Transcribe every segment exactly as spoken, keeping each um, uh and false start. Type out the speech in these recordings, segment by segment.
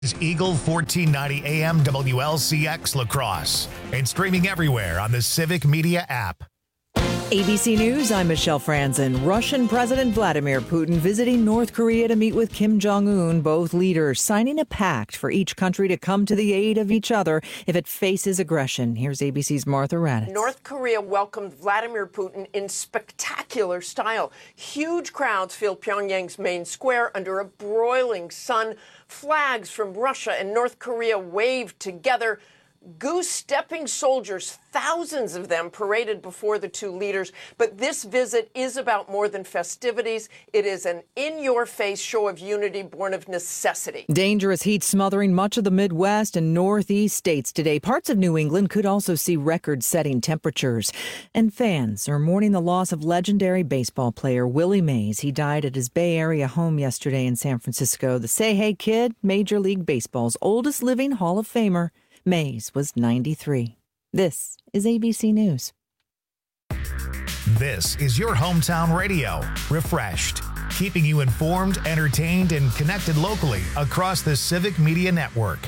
Is Eagle fourteen ninety A M W L C X La Crosse and streaming everywhere on the Civic Media app. A B C News, I'm Michelle Franzen. Russian President Vladimir Putin visiting North Korea to meet with Kim Jong-un, both leaders signing a pact for each country to come to the aid of each other if it faces aggression. Here's A B C's Martha Raddatz. North Korea welcomed Vladimir Putin in spectacular style. Huge crowds filled Pyongyang's main square under a broiling sun. Flags from Russia and North Korea waved together. Goose-stepping soldiers, thousands of them, paraded before the two leaders. But this visit is about more than festivities. It is an in-your-face show of unity born of necessity. Dangerous heat smothering much of the Midwest and Northeast states today. Parts of New England could also see record-setting temperatures. And fans are mourning the loss of legendary baseball player Willie Mays. He died at his Bay Area home yesterday in San Francisco. The Say Hey Kid, Major League Baseball's oldest living Hall of Famer, Mays was ninety-three. This is A B C News. This is your hometown radio, refreshed, keeping you informed, entertained, and connected locally across the Civic Media Network.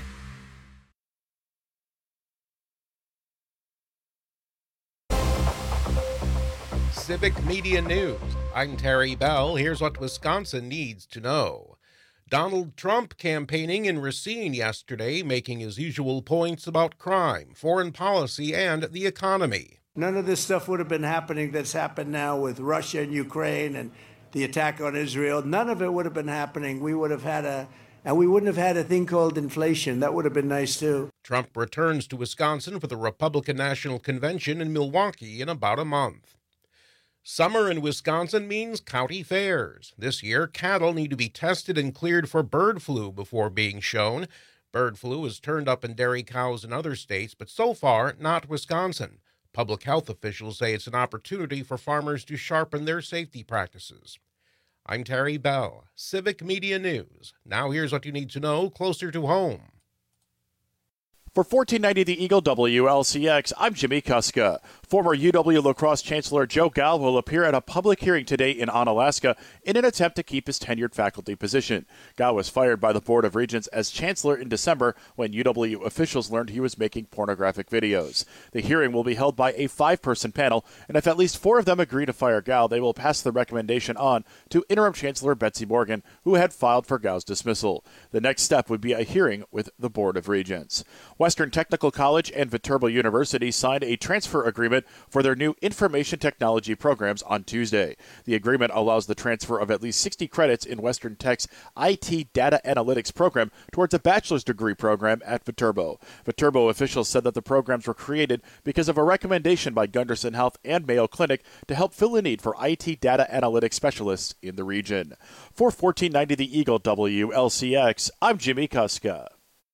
Civic Media News. I'm Terry Bell. Here's what Wisconsin needs to know. Donald Trump campaigning in Racine yesterday, making his usual points about crime, foreign policy, and the economy. None of this stuff would have been happening that's happened now with Russia and Ukraine and the attack on Israel. None of it would have been happening. We would have had a, and we wouldn't have had a thing called inflation. That would have been nice, too. Trump returns to Wisconsin for the Republican National Convention in Milwaukee in about a month. Summer in Wisconsin means county fairs. This year, cattle need to be tested and cleared for bird flu before being shown. Bird flu has turned up in dairy cows in other states, but so far, not Wisconsin. Public health officials say it's an opportunity for farmers to sharpen their safety practices. I'm Terry Bell, Civic Media News. Now here's what you need to know closer to home. For fourteen ninety The Eagle W L C X, I'm Jimmy Kuska. Former U W La Crosse Chancellor Joe Gall will appear at a public hearing today in Onalaska in an attempt to keep his tenured faculty position. Gall was fired by the Board of Regents as Chancellor in December when U W officials learned he was making pornographic videos. The hearing will be held by a five-person panel, and if at least four of them agree to fire Gall, they will pass the recommendation on to Interim Chancellor Betsy Morgan, who had filed for Gall's dismissal. The next step would be a hearing with the Board of Regents. Western Technical College and Viterbo University signed a transfer agreement for their new information technology programs on Tuesday. The agreement allows the transfer of at least sixty credits in Western Tech's I T data analytics program towards a bachelor's degree program at Viterbo. Viterbo officials said that the programs were created because of a recommendation by Gunderson Health and Mayo Clinic to help fill a need for I T data analytics specialists in the region. For fourteen ninety The Eagle W L C X, I'm Jimmy Kuska.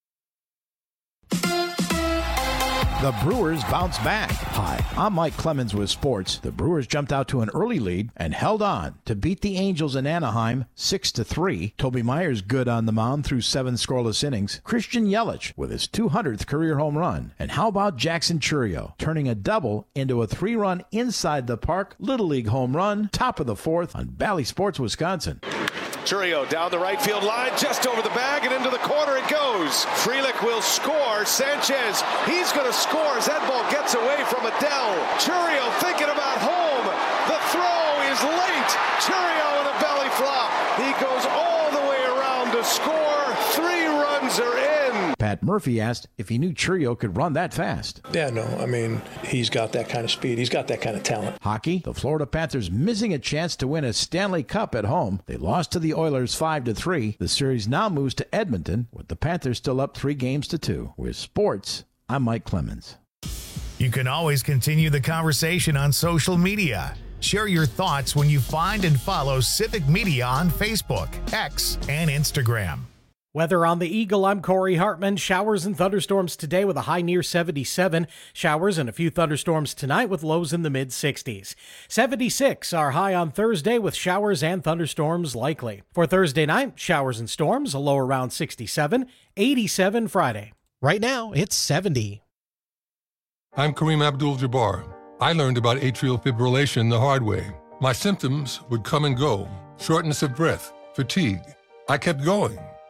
The Brewers bounce back. Hi, I'm Mike Clemens with sports. The Brewers jumped out to an early lead and held on to beat the Angels in Anaheim six to three. Toby Myers good on the mound through seven scoreless innings. Christian Yelich with his two hundredth career home run. And how about Jackson Chourio turning a double into a three-run inside the park Little League home run, top of the fourth on Bally Sports, Wisconsin. Chourio down the right field line, just over the bag, and into the corner it goes. Frelick will score. Sanchez, he's going to score as that ball gets away from Adele. Chourio thinking about home. The throw is late. Chourio in a belly flop. He goes all the way around to score. Three runs are in. Pat Murphy asked if he knew Chourio could run that fast. Yeah, no, I mean, he's got that kind of speed. He's got that kind of talent. Hockey, the Florida Panthers missing a chance to win a Stanley Cup at home. They lost to the Oilers five to three. The series now moves to Edmonton, with the Panthers still up three games to two. With sports, I'm Mike Clemens. You can always continue the conversation on social media. Share your thoughts when you find and follow Civic Media on Facebook, X, and Instagram. Weather on the Eagle, I'm Corey Hartman. Showers and thunderstorms today with a high near seventy-seven. Showers and a few thunderstorms tonight with lows in the mid-sixties. seventy-six our high on Thursday with showers and thunderstorms likely. For Thursday night, showers and storms, a low around sixty-seven. eighty-seven Friday. Right now, it's seventy. I'm Kareem Abdul-Jabbar. I learned about atrial fibrillation the hard way. My symptoms would come and go. Shortness of breath, fatigue. I kept going.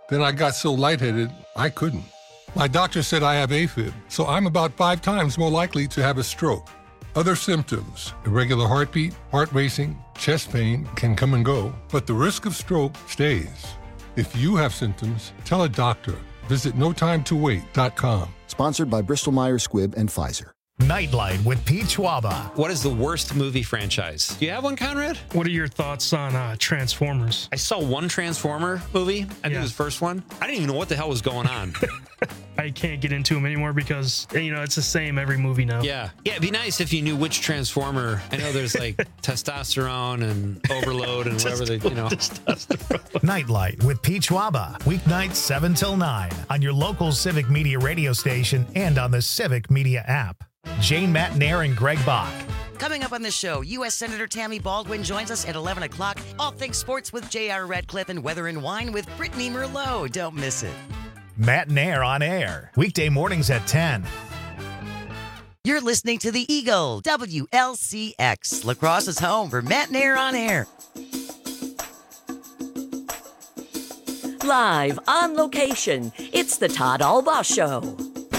Then I got so lightheaded, I couldn't. My doctor said I have AFib, so I'm about five times more likely to have a stroke. Other symptoms, irregular heartbeat, heart racing, chest pain can come and go, but the risk of stroke stays. If you have symptoms, tell a doctor. Visit no time to wait dot com. Sponsored by Bristol Myers Squibb and Pfizer. Nightlight with Pete Schwaba. What is the worst movie franchise? Do you have one, Conrad? What are your thoughts on uh, Transformers? I saw one Transformer movie. I think yeah. it was the first one. I didn't even know what the hell was going on. I can't get into them anymore because, you know, it's the same every movie now. Yeah. Yeah, it'd be nice if you knew which Transformer. I know there's like testosterone and overload and whatever they, you know. Nightlight with Pete Schwaba. Weeknights seven till nine on your local Civic Media radio station and on the Civic Media app. Jane Matnair and Greg Bach. Coming up on the show, U S Senator Tammy Baldwin joins us at eleven o'clock. All things sports with J R Radcliffe and Weather and Wine with Brittany Merlot. Don't miss it. Matnair on air. Weekday mornings at ten. You're listening to the Eagle, W L C X. La Crosse's home for Matnair on air. Live on location, it's the Todd Albaugh Show.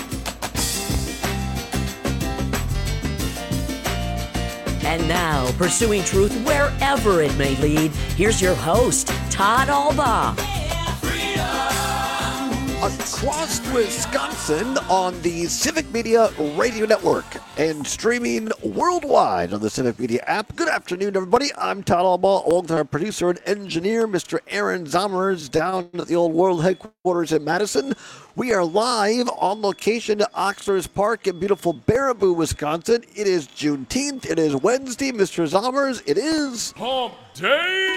And now, pursuing truth wherever it may lead, here's your host, Todd Albaugh. Across Wisconsin on the Civic Media Radio Network and streaming worldwide on the Civic Media app. Good afternoon, everybody. I'm Todd Albaugh, along with our producer and engineer, Mister Aaron Zommers, down at the old world headquarters in Madison. We are live on location at Oxnard's Park in beautiful Baraboo, Wisconsin. It is Juneteenth. It is Wednesday, Mister Zommers. It is Hump Day.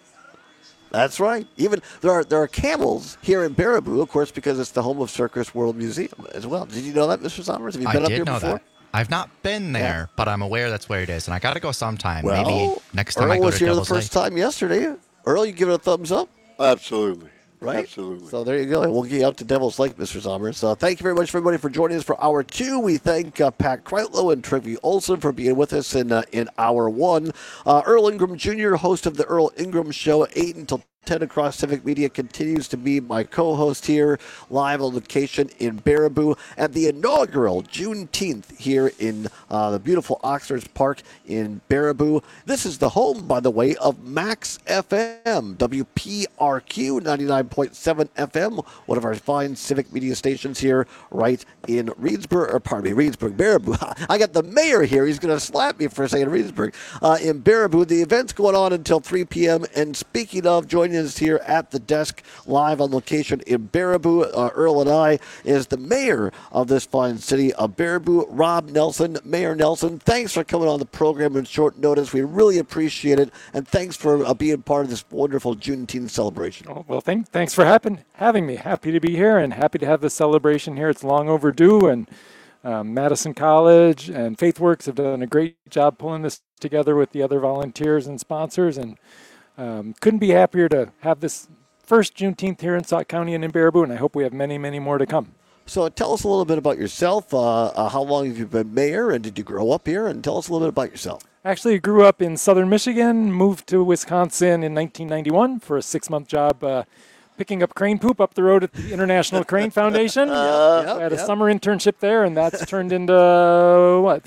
That's right. Even there are there are camels here in Baraboo, of course, because it's the home of Circus World Museum as well. Did you know that, Mister Sommers? Have you been I up did here know before? That. I've not been there, yeah. but I'm aware that's where it is, and I got to go sometime. Well, Maybe next time Earl I go was to here Devil's the first Lake. time yesterday. Earl, you give it a thumbs up? Absolutely. Right? Absolutely. So there you go. We'll get you out to Devil's Lake, Mister Zommers. So thank you very much, everybody, for joining us for hour two. We thank uh, Pat Kreitlow and Trevi Olson for being with us in uh, in hour one. Uh, Earl Ingram Junior, host of the Earl Ingram Show, eight until ten across Civic Media, continues to be my co-host here, live on location in Baraboo at the inaugural Juneteenth here in uh, the beautiful Oxnard's Park in Baraboo. This is the home, by the way, of Max F M, W P R Q ninety-nine point seven F M, one of our fine Civic Media stations here right in Reedsburg, or pardon me, Reedsburg, Baraboo. I got the mayor here. He's going to slap me for saying Reedsburg. Uh, in Baraboo, the event's going on until three p.m. And speaking of, joining us here at the desk, live on location in Baraboo, uh, Earl and I, is the mayor of this fine city of Baraboo, Rob Nelson. Mayor Nelson, thanks for coming on the program in short notice. We really appreciate it, and thanks for uh, being part of this wonderful Juneteenth celebration. Oh, well, thank, thanks for happen, having me. Happy to be here and happy to have this celebration here. It's long overdue, and um, Madison College and FaithWorks have done a great job pulling this together with the other volunteers and sponsors, and Um, couldn't be happier to have this first Juneteenth here in Sauk County and in Baraboo, and I hope we have many, many more to come. So tell us a little bit about yourself. Uh, uh, how long have you been mayor, and did you grow up here? And tell us a little bit about yourself. Actually, I grew up in southern Michigan, moved to Wisconsin in nineteen ninety-one for a six-month job uh, picking up crane poop up the road at the International Crane Foundation. Uh, yep, I had a yep. summer internship there, and that's turned into, uh, what,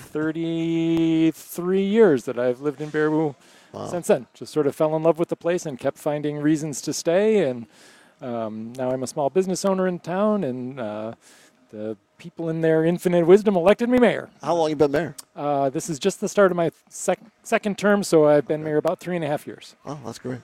thirty-three years that I've lived in Baraboo. Wow. Since then, just sort of fell in love with the place and kept finding reasons to stay. And um, now I'm a small business owner in town, and uh, the people in their infinite wisdom elected me mayor. How long have you been mayor? Uh, this is just the start of my sec- second term, so I've been mayor about three and a half years. Oh, that's great.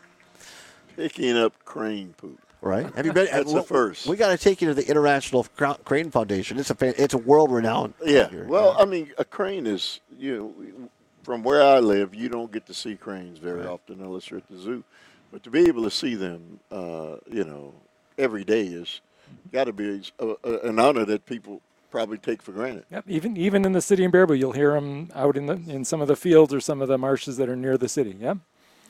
Picking up crane poop. Right? Have you been? That's the first. We got to take you to the International Crane Foundation. It's a fan, it's a world renowned. Yeah. Well, I mean, a crane is, you know, from where I live, you don't get to see cranes very right. often unless you're at the zoo. But to be able to see them, uh, you know, every day is got to be a, a, an honor that people probably take for granted. Yep. Even even in the city in Baraboo, you'll hear them out in the in some of the fields or some of the marshes that are near the city. Yep.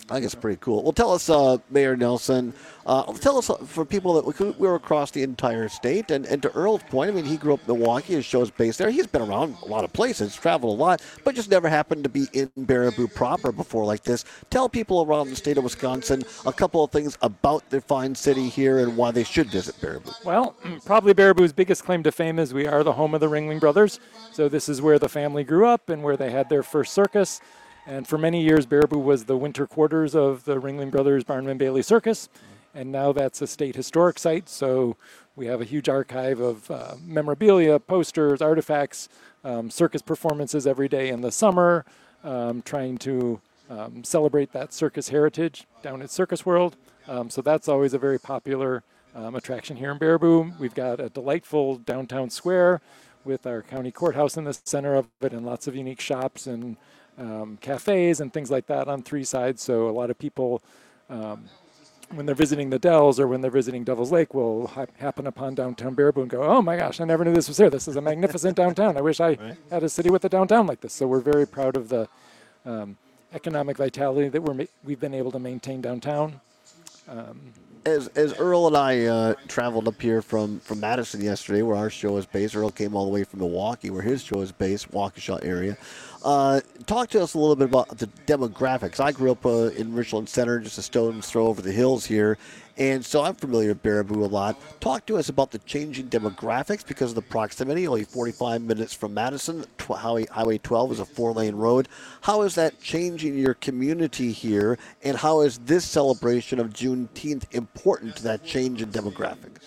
I think it's pretty cool. Well, tell us, uh, Mayor Nelson, uh, tell us uh, for people that we, we were across the entire state, and, and to Earl's point, I mean, he grew up in Milwaukee, his show's based there. He's been around a lot of places, traveled a lot, but just never happened to be in Baraboo proper before like this. Tell people around the state of Wisconsin a couple of things about the fine city here and why they should visit Baraboo. Well, probably Baraboo's biggest claim to fame is we are the home of the Ringling Brothers. So this is where the family grew up and where they had their first circus. And for many years, Baraboo was the winter quarters of the Ringling Brothers Barnum and Bailey Circus. And now that's a state historic site. So we have a huge archive of uh, memorabilia, posters, artifacts, um, circus performances every day in the summer, um, trying to um, celebrate that circus heritage down at Circus World. Um, so that's always a very popular um, attraction here in Baraboo. We've got a delightful downtown square with our county courthouse in the center of it and lots of unique shops and um, cafes and things like that on three sides. So a lot of people, um, when they're visiting the Dells or when they're visiting Devil's Lake, will ha- happen upon downtown Baraboo and go, oh my gosh, I never knew this was here. This is a magnificent downtown. I wish I right. had a city with a downtown like this. So we're very proud of the um, economic vitality that we're ma- we've been able to maintain downtown. Um, As as Earl and I uh, traveled up here from, from Madison yesterday, where our show is based, Earl came all the way from Milwaukee, where his show is based, Waukesha area. Uh, talk to us a little bit about the demographics. I grew up uh, in Richland Center, just a stone's throw over the hills here, and so I'm familiar with Baraboo a lot. Talk to us about the changing demographics because of the proximity, only forty-five minutes from Madison. Tw- Highway, Highway twelve is a four-lane road. How is that changing your community here, and how is this celebration of Juneteenth important to that change in demographics?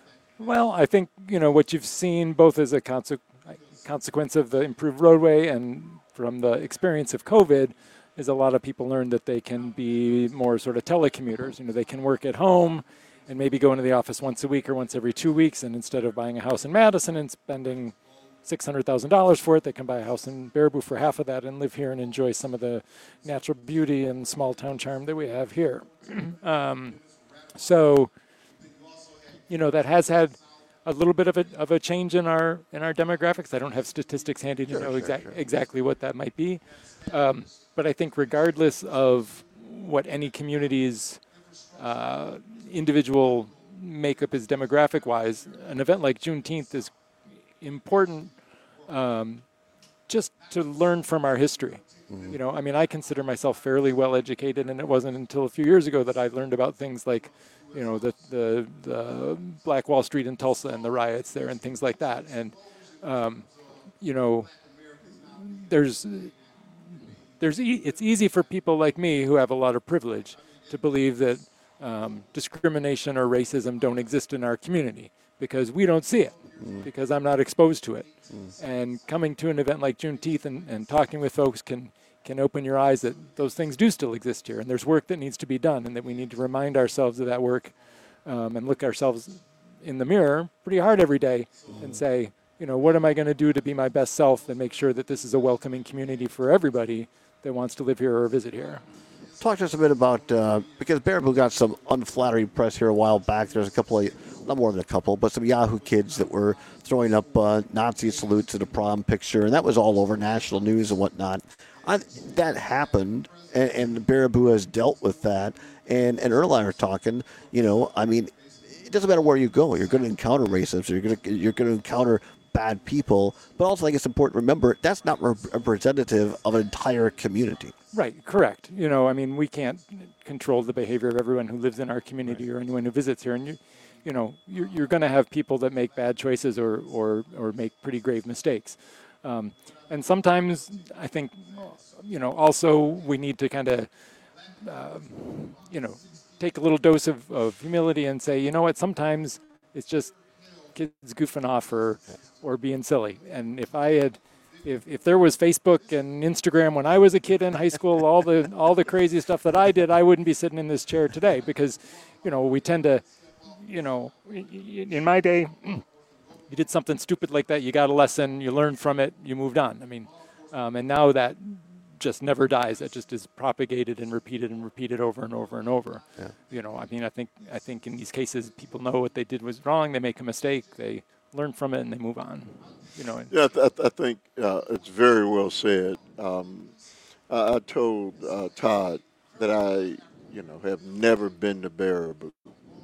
Well, I think, you know, what you've seen both as a conse- consequence of the improved roadway and from the experience of COVID is a lot of people learn that they can be more sort of telecommuters. You know, they can work at home and maybe go into the office once a week or once every two weeks. And instead of buying a house in Madison and spending six hundred thousand dollars for it, they can buy a house in Baraboo for half of that and live here and enjoy some of the natural beauty and small town charm that we have here. um, so, you know, that has had a little bit of a of a change in our in our demographics. I don't have statistics handy to sure, know sure, exact, sure. exactly what that might be. Um, but I think regardless of what any community's uh, individual makeup is demographic-wise, an event like Juneteenth is important um, just to learn from our history. Mm-hmm. You know, I mean, I consider myself fairly well educated, and it wasn't until a few years ago that I learned about things like, you know, the the, the Black Wall Street in Tulsa and the riots there and things like that. And, um, you know, there's there's e- it's easy for people like me who have a lot of privilege to believe that um, discrimination or racism don't exist in our community because we don't see it, mm. because I'm not exposed to it. Mm. And coming to an event like Juneteenth and, and talking with folks can can open your eyes that those things do still exist here, and there's work that needs to be done, and that we need to remind ourselves of that work um, and look ourselves in the mirror pretty hard every day mm. and say, you know, what am I going to do to be my best self and make sure that this is a welcoming community for everybody that wants to live here or visit here. Talk to us a bit about, uh, because Baraboo got some unflattering press here a while back. There's a couple of, not more than a couple, but some Yahoo kids that were throwing up uh, Nazi salutes in a prom picture, and that was all over national news and whatnot. I, that happened, and, and Baraboo has dealt with that. And, and Earl and I are talking, you know, I mean, it doesn't matter where you go. You're going to encounter racism. You're going to you're going to encounter bad people. But also, I think it's important to remember that's not representative of an entire community. Right, correct. You know, I mean, we can't control the behavior of everyone who lives in our community right. or anyone who visits here. And, you, you know, you're, you're going to have people that make bad choices or, or, or make pretty grave mistakes. Um, and sometimes I think, you know, also we need to kind of, uh, you know, take a little dose of, of humility and say, you know what, sometimes it's just kids goofing off or, or being silly. And if I had, if, if there was Facebook and Instagram when I was a kid in high school, all the, all the crazy stuff that I did, I wouldn't be sitting in this chair today because, you know, we tend to, you know, in my day, you did something stupid like that, you got a lesson, you learned from it, you moved on. I mean, um, and now that just never dies. That just is propagated and repeated and repeated over and over and over. Yeah. You know, I mean, I think I think in these cases, people know what they did was wrong. They make a mistake. They learn from it and they move on. You know. Yeah, I, th- I think uh, it's very well said. Um, I, I told uh, Todd that I, you know, have never been to Baraboo.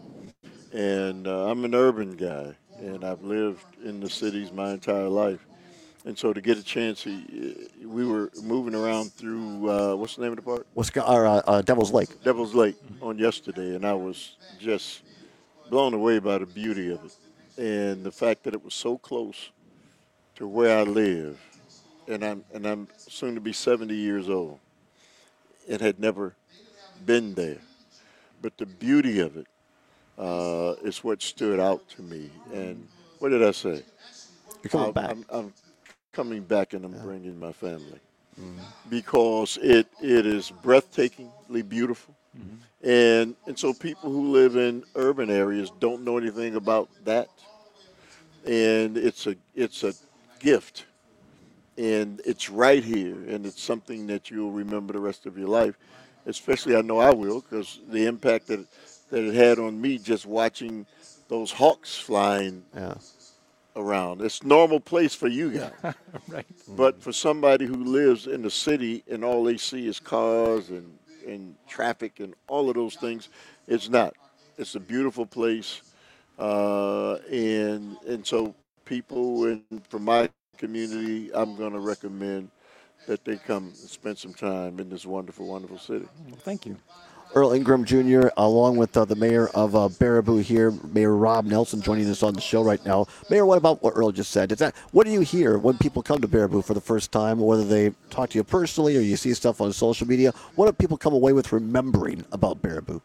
And uh, I'm an urban guy, and I've lived in the cities my entire life. And so to get a chance, he, we were moving around through, uh, what's the name of the park? Wisconsin, or, uh, uh, Devil's Lake. Devil's Lake on yesterday, and I was just blown away by the beauty of it and the fact that it was so close to where I live. And I'm, and I'm soon to be seventy years old and had never been there. But the beauty of it uh, is what stood out to me. And what did I say? You're coming I'm, back. I'm, I'm coming back, and I'm yeah. bringing my family. Mm-hmm. Because it, it is breathtakingly beautiful. Mm-hmm. And and so people who live in urban areas don't know anything about that. And it's a it's a gift. And it's right here, and it's something that you'll remember the rest of your life. Especially, I know I will, because the impact that that it had on me just watching those hawks flying yeah. around. It's a normal place for you guys. Right. But for somebody who lives in the city and all they see is cars and, and traffic and all of those things, it's not. It's a beautiful place. Uh, and and so people in, from my community, I'm going to recommend that they come and spend some time in this wonderful, wonderful city. Well, thank you. Earl Ingram Junior, along with uh, the mayor of uh, Baraboo here, Mayor Rob Nelson, joining us on the show right now. Mayor, what about what Earl just said? Is that what do you hear when people come to Baraboo for the first time, whether they talk to you personally or you see stuff on social media? What do people come away with remembering about Baraboo?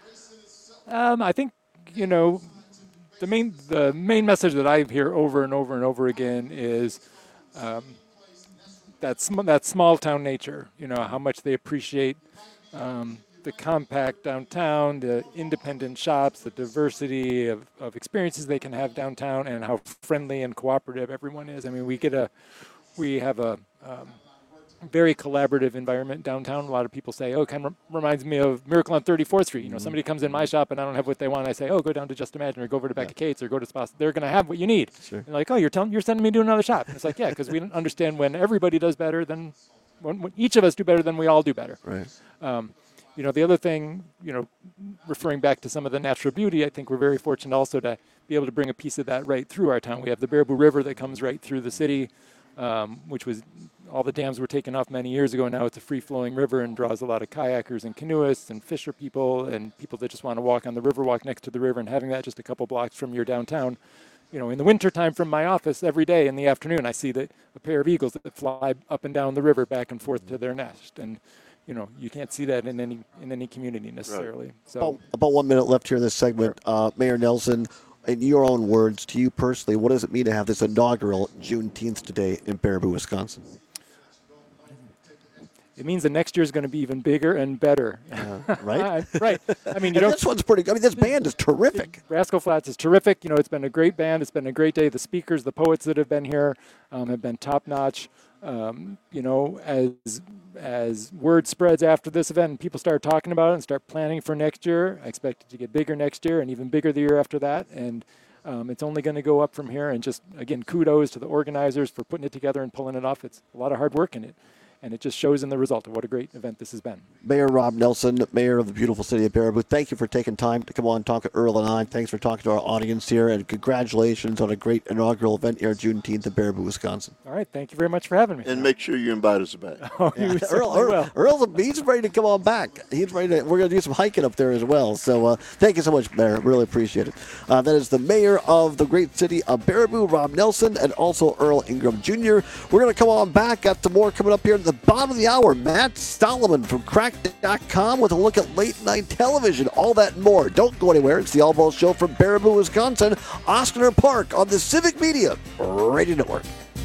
Um, I think, you know, the main the main message that I hear over and over and over again is um, that sm- that small town nature. You know, how much they appreciate um, the compact downtown, the independent shops, the diversity of, of experiences they can have downtown, and how friendly and cooperative everyone is. I mean, we get a we have a um, very collaborative environment downtown. A lot of people say, oh, it kind of reminds me of Miracle on thirty-fourth Street. You know, mm-hmm. somebody comes in my shop and I don't have what they want. I say, oh, go down to Just Imagine or go over to Becca yeah. Kate's or go to Spas. They're going to have what you need. Sure. They're like, oh, you're telling, you're sending me to another shop. And it's like, yeah, because we understand when everybody does better, then when, when each of us do better, then we all do better. Right. Um, you know, the other thing, you know, referring back to some of the natural beauty, I think we're very fortunate also to be able to bring a piece of that right through our town. We have the Baraboo River that comes right through the city, um, which was all the dams were taken off many years ago. Now it's a free-flowing river and draws a lot of kayakers and canoeists and fisher people and people that just want to walk on the river, walk next to the river, and having that just a couple blocks from your downtown. You know, in the wintertime from my office, every day in the afternoon, I see the, a pair of eagles that fly up and down the river back and forth to their nest. And, you know, you can't see that in any in any community necessarily. Right. So about, about one minute left here in this segment. Uh, Mayor Nelson, in your own words, to you personally, what does it mean to have this inaugural Juneteenth today in Baraboo, Wisconsin? It means the next year is going to be even bigger and better. Uh, right? Right. I mean, you know, this one's pretty. I mean, this band is terrific. Rascal Flatts is terrific. You know, it's been a great band. It's been a great day. The speakers, the poets that have been here, um, have been top notch. Um, you know, as as word spreads after this event and people start talking about it and start planning for next year, I expect it to get bigger next year and even bigger the year after that. And um, it's only going to go up from here. And just again, kudos to the organizers for putting it together and pulling it off. It's a lot of hard work in it. And it just shows in the result of what a great event this has been. Mayor Rob Nelson, mayor of the beautiful city of Baraboo, thank you for taking time to come on and talk to Earl and I. Thanks for talking to our audience here, and congratulations on a great inaugural event here at Juneteenth in Baraboo, Wisconsin. All right, thank you very much for having me. And make sure you invite us back. Oh, you yeah. Earl, Earl, Earl's he's ready to come on back. He's ready to. We're going to do some hiking up there as well. So uh, thank you so much, Mayor. Really appreciate it. Uh, that is the mayor of the great city of Baraboo, Rob Nelson, and also Earl Ingram Junior We're going to come on back. Got some more coming up here at the bottom of the hour. Matt Solomon from crack dot com with a look at late night television. All that and more. Don't go anywhere. It's the All Ball Show from Baraboo, Wisconsin, Oskner Park on the Civic Media Radio Network.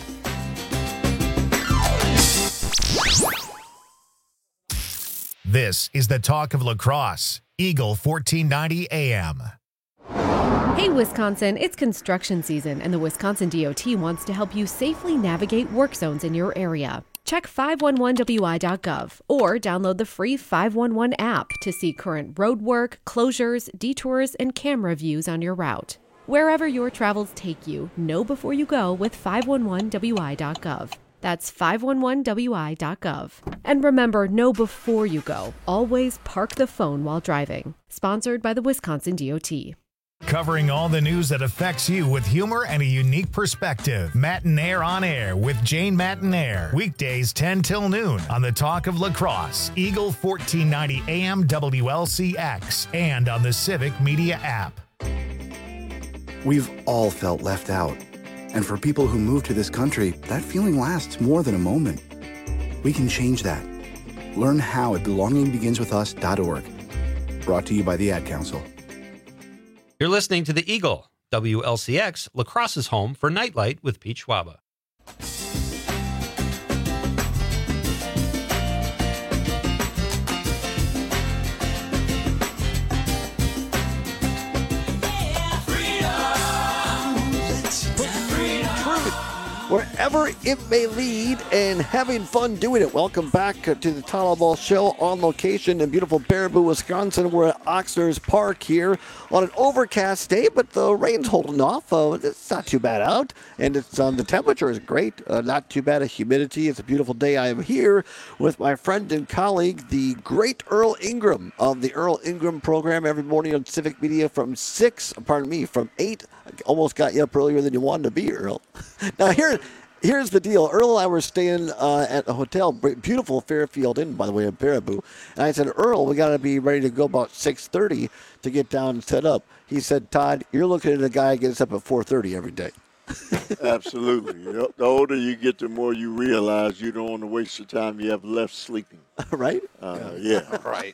This is the talk of lacrosse. Eagle fourteen ninety A M. Hey Wisconsin, it's construction season and the Wisconsin D O T wants to help you safely navigate work zones in your area. Check five one one W I dot gov or download the free five one one app to see current road work, closures, detours, and camera views on your route. Wherever your travels take you, know before you go with five one one W I dot gov. That's five one one W I dot gov. And remember, know before you go. Always park the phone while driving. Sponsored by the Wisconsin D O T. Covering all the news that affects you with humor and a unique perspective. Matinaire on Air with Jane Matinaire. Weekdays ten till noon on the Talk of Lacrosse, Eagle fourteen ninety A M W L C X, and on the Civic Media app. We've all felt left out. And for people who move to this country, that feeling lasts more than a moment. We can change that. Learn how at belonging begins with us dot org. Brought to you by the Ad Council. You're listening to the Eagle, W L C X, Lacrosse's home for Nightlight with Pete Schwaba. Wherever it may lead, and having fun doing it. Welcome back to the Tunnel Ball Show on location in beautiful Baraboo, Wisconsin. We're at Oxnard's Park here on an overcast day, but the rain's holding off. Uh, it's not too bad out, and it's um, the temperature is great. Uh, not too bad of humidity. It's a beautiful day. I am here with my friend and colleague, the great Earl Ingram of the Earl Ingram program every morning on Civic Media from six, pardon me, from eight. I almost got you up earlier than you wanted to be, Earl. Now, here. Here's the deal. Earl and I were staying uh, at a hotel, beautiful Fairfield Inn, by the way, in Baraboo. And I said, Earl, we got to be ready to go about six thirty to get down and set up. He said, Todd, you're looking at a guy who gets up at four thirty every day. Absolutely. The older you get, the more you realize you don't want to waste the time you have left sleeping. Right? Uh, yeah. yeah. Right.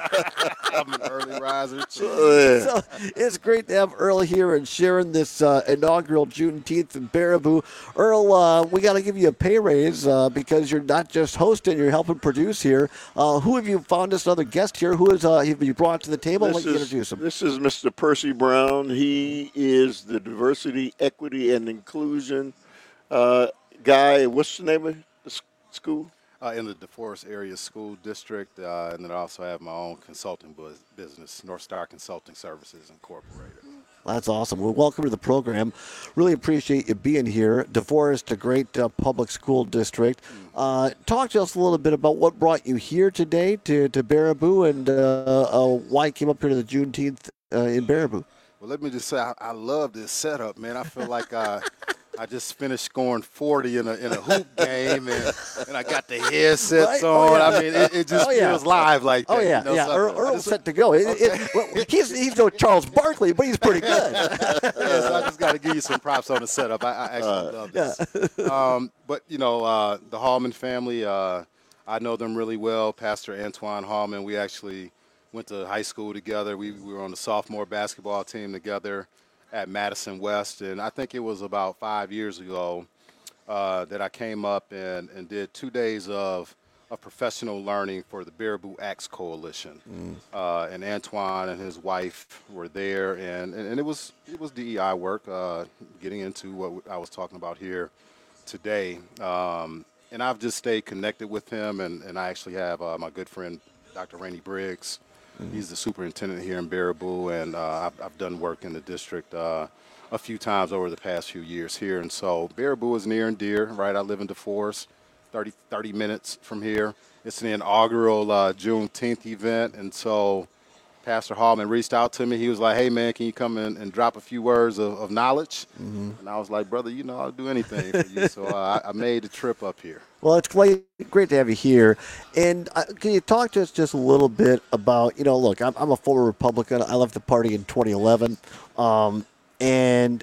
I'm an early riser, too. So, yeah. so it's great to have Earl here and sharing this uh, inaugural Juneteenth in Baraboo. Earl, uh, we got to give you a pay raise uh, because you're not just hosting, you're helping produce here. Uh, who have you found us another guest here? Who is, uh, have you brought to the table? This Let me is, introduce him. This is Mister Percy Brown. He is the diversity, equity, and inclusion uh, guy. What's the name of the school? Uh, in the DeForest Area School District, uh, and then I also have my own consulting buzz, business, North Star Consulting Services Incorporated. Well, that's awesome. Well, welcome to the program. Really appreciate you being here. DeForest, a great uh, public school district. Uh, talk to us a little bit about what brought you here today to, to Baraboo and uh, uh, why you came up here to the Juneteenth uh, in Baraboo. Well, let me just say, I, I love this setup, man. I feel like I, I just finished scoring forty in a in a hoop game, and, and I got the headsets right? on. Oh, yeah. I mean, it, it just oh, yeah. feels live like that. Oh, yeah, you know, yeah. so Earl, Earl's just, set to go. It, okay. it, well, he's, he's no Charles Barkley, but he's pretty good. yeah, so I just got to give you some props on the setup. I, I actually uh, love this. Yeah. um, but, you know, uh, the Hallman family, uh, I know them really well. Pastor Antoine Hallman, we actually went to high school together. We, we were on the sophomore basketball team together at Madison West, and I think it was about five years ago uh, that I came up and, and did two days of, of professional learning for the Baraboo Acts Coalition. Mm. Uh, and Antoine and his wife were there, and, and, and it was it was D E I work, uh, getting into what I was talking about here today. Um, and I've just stayed connected with him, and, and I actually have uh, my good friend, Doctor Rainey Briggs. He's the superintendent here in Baraboo, and uh, I've, I've done work in the district uh, a few times over the past few years here. And so Baraboo is near and dear, right? I live in DeForest, thirty, thirty minutes from here. It's an inaugural uh, Juneteenth event, and so Pastor Hallman reached out to me. He was like, hey, man, can you come in and drop a few words of, of knowledge? Mm-hmm. And I was like, brother, you know, I'll do anything for you. So uh, I, I made the trip up here. Well, it's great, great to have you here. And uh, can you talk to us just a little bit about, you know, look, I'm, I'm a former Republican. I left the party in twenty eleven. Um, and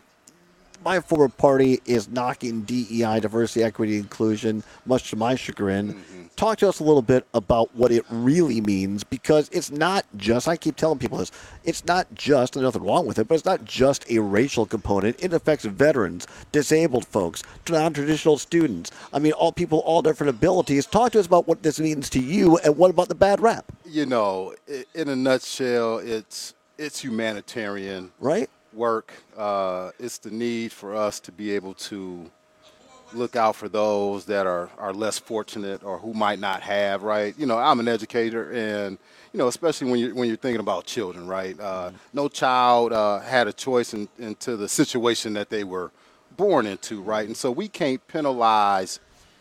my former party is knocking D E I, diversity, equity, inclusion, much to my chagrin. Mm-hmm. Talk to us a little bit about what it really means, because it's not just, I keep telling people this, it's not just, there's nothing wrong with it, but it's not just a racial component. It affects veterans, disabled folks, non-traditional students. I mean, all people, all different abilities. Talk to us about what this means to you, and what about the bad rap? You know, in a nutshell, it's it's humanitarian right? work. Uh, it's the need for us to be able to look out for those that are, are less fortunate or who might not have, right? You know, I'm an educator, and, you know, especially when you're, when you're thinking about children, right? Uh, no child uh, had a choice in, into the situation that they were born into, right? And so we can't penalize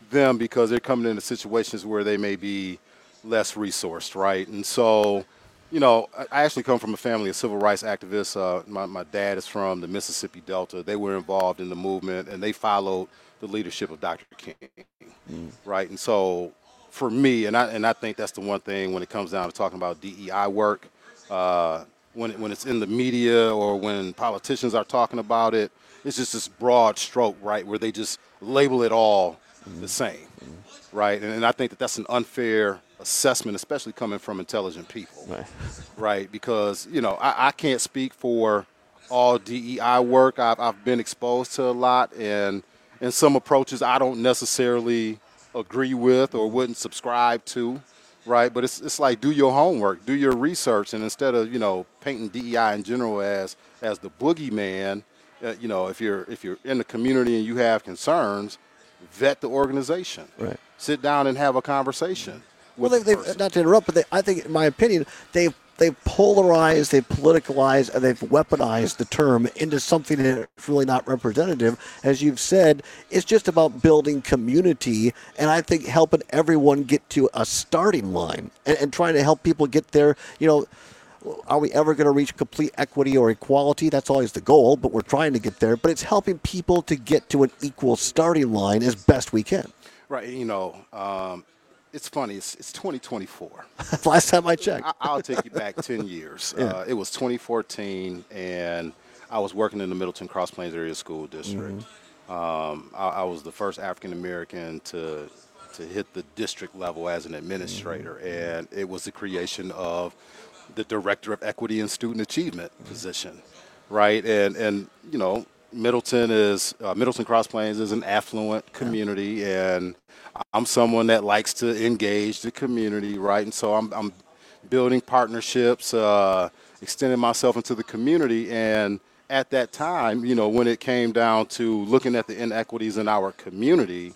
them because they're coming into situations where they may be less resourced, right? And so, you know, I actually come from a family of civil rights activists. Uh, my, my dad is from the Mississippi Delta. They were involved in the movement, and they followed the leadership of Doctor King, mm. right? And so for me, and I, and I think that's the one thing when it comes down to talking about D E I work, uh, when, it, when it's in the media or when politicians are talking about it, it's just this broad stroke, right, where they just label it all mm. the same, mm. right? And, and I think that that's an unfair assessment, especially coming from intelligent people, right? right? Because, you know, I, I can't speak for all D E I work. I've, I've been exposed to a lot, and and some approaches I don't necessarily agree with or wouldn't subscribe to, right? But it's it's like, do your homework, do your research, and instead of, you know, painting D E I in general as as the boogeyman, uh, you know, if you're if you're in the community and you have concerns, vet the organization, right? Sit down and have a conversation. Well, they've, they've not to interrupt, but they, I think, in my opinion, they've they've polarized, they've politicalized, and they've weaponized the term into something that's really not representative. As you've said, it's just about building community, and I think helping everyone get to a starting line and, and trying to help people get there. You know, are we ever going to reach complete equity or equality? That's always the goal, but we're trying to get there. But it's helping people to get to an equal starting line as best we can. Right. You know. Um, It's funny. It's, it's twenty twenty-four. Last time I checked. I, I'll take you back ten years. Yeah. Uh, it was twenty fourteen, and I was working in the Middleton Cross Plains Area School District. Mm-hmm. um, I, I was the first African American to to hit the district level as an administrator, mm-hmm. and it was the creation of the Director of Equity and Student Achievement mm-hmm. position, right? And and you know, Middleton is uh, Middleton Cross Plains is an affluent community, yeah. and I'm someone that likes to engage the community, right? And so I'm, I'm building partnerships, uh, extending myself into the community. And at that time, you know, when it came down to looking at the inequities in our community,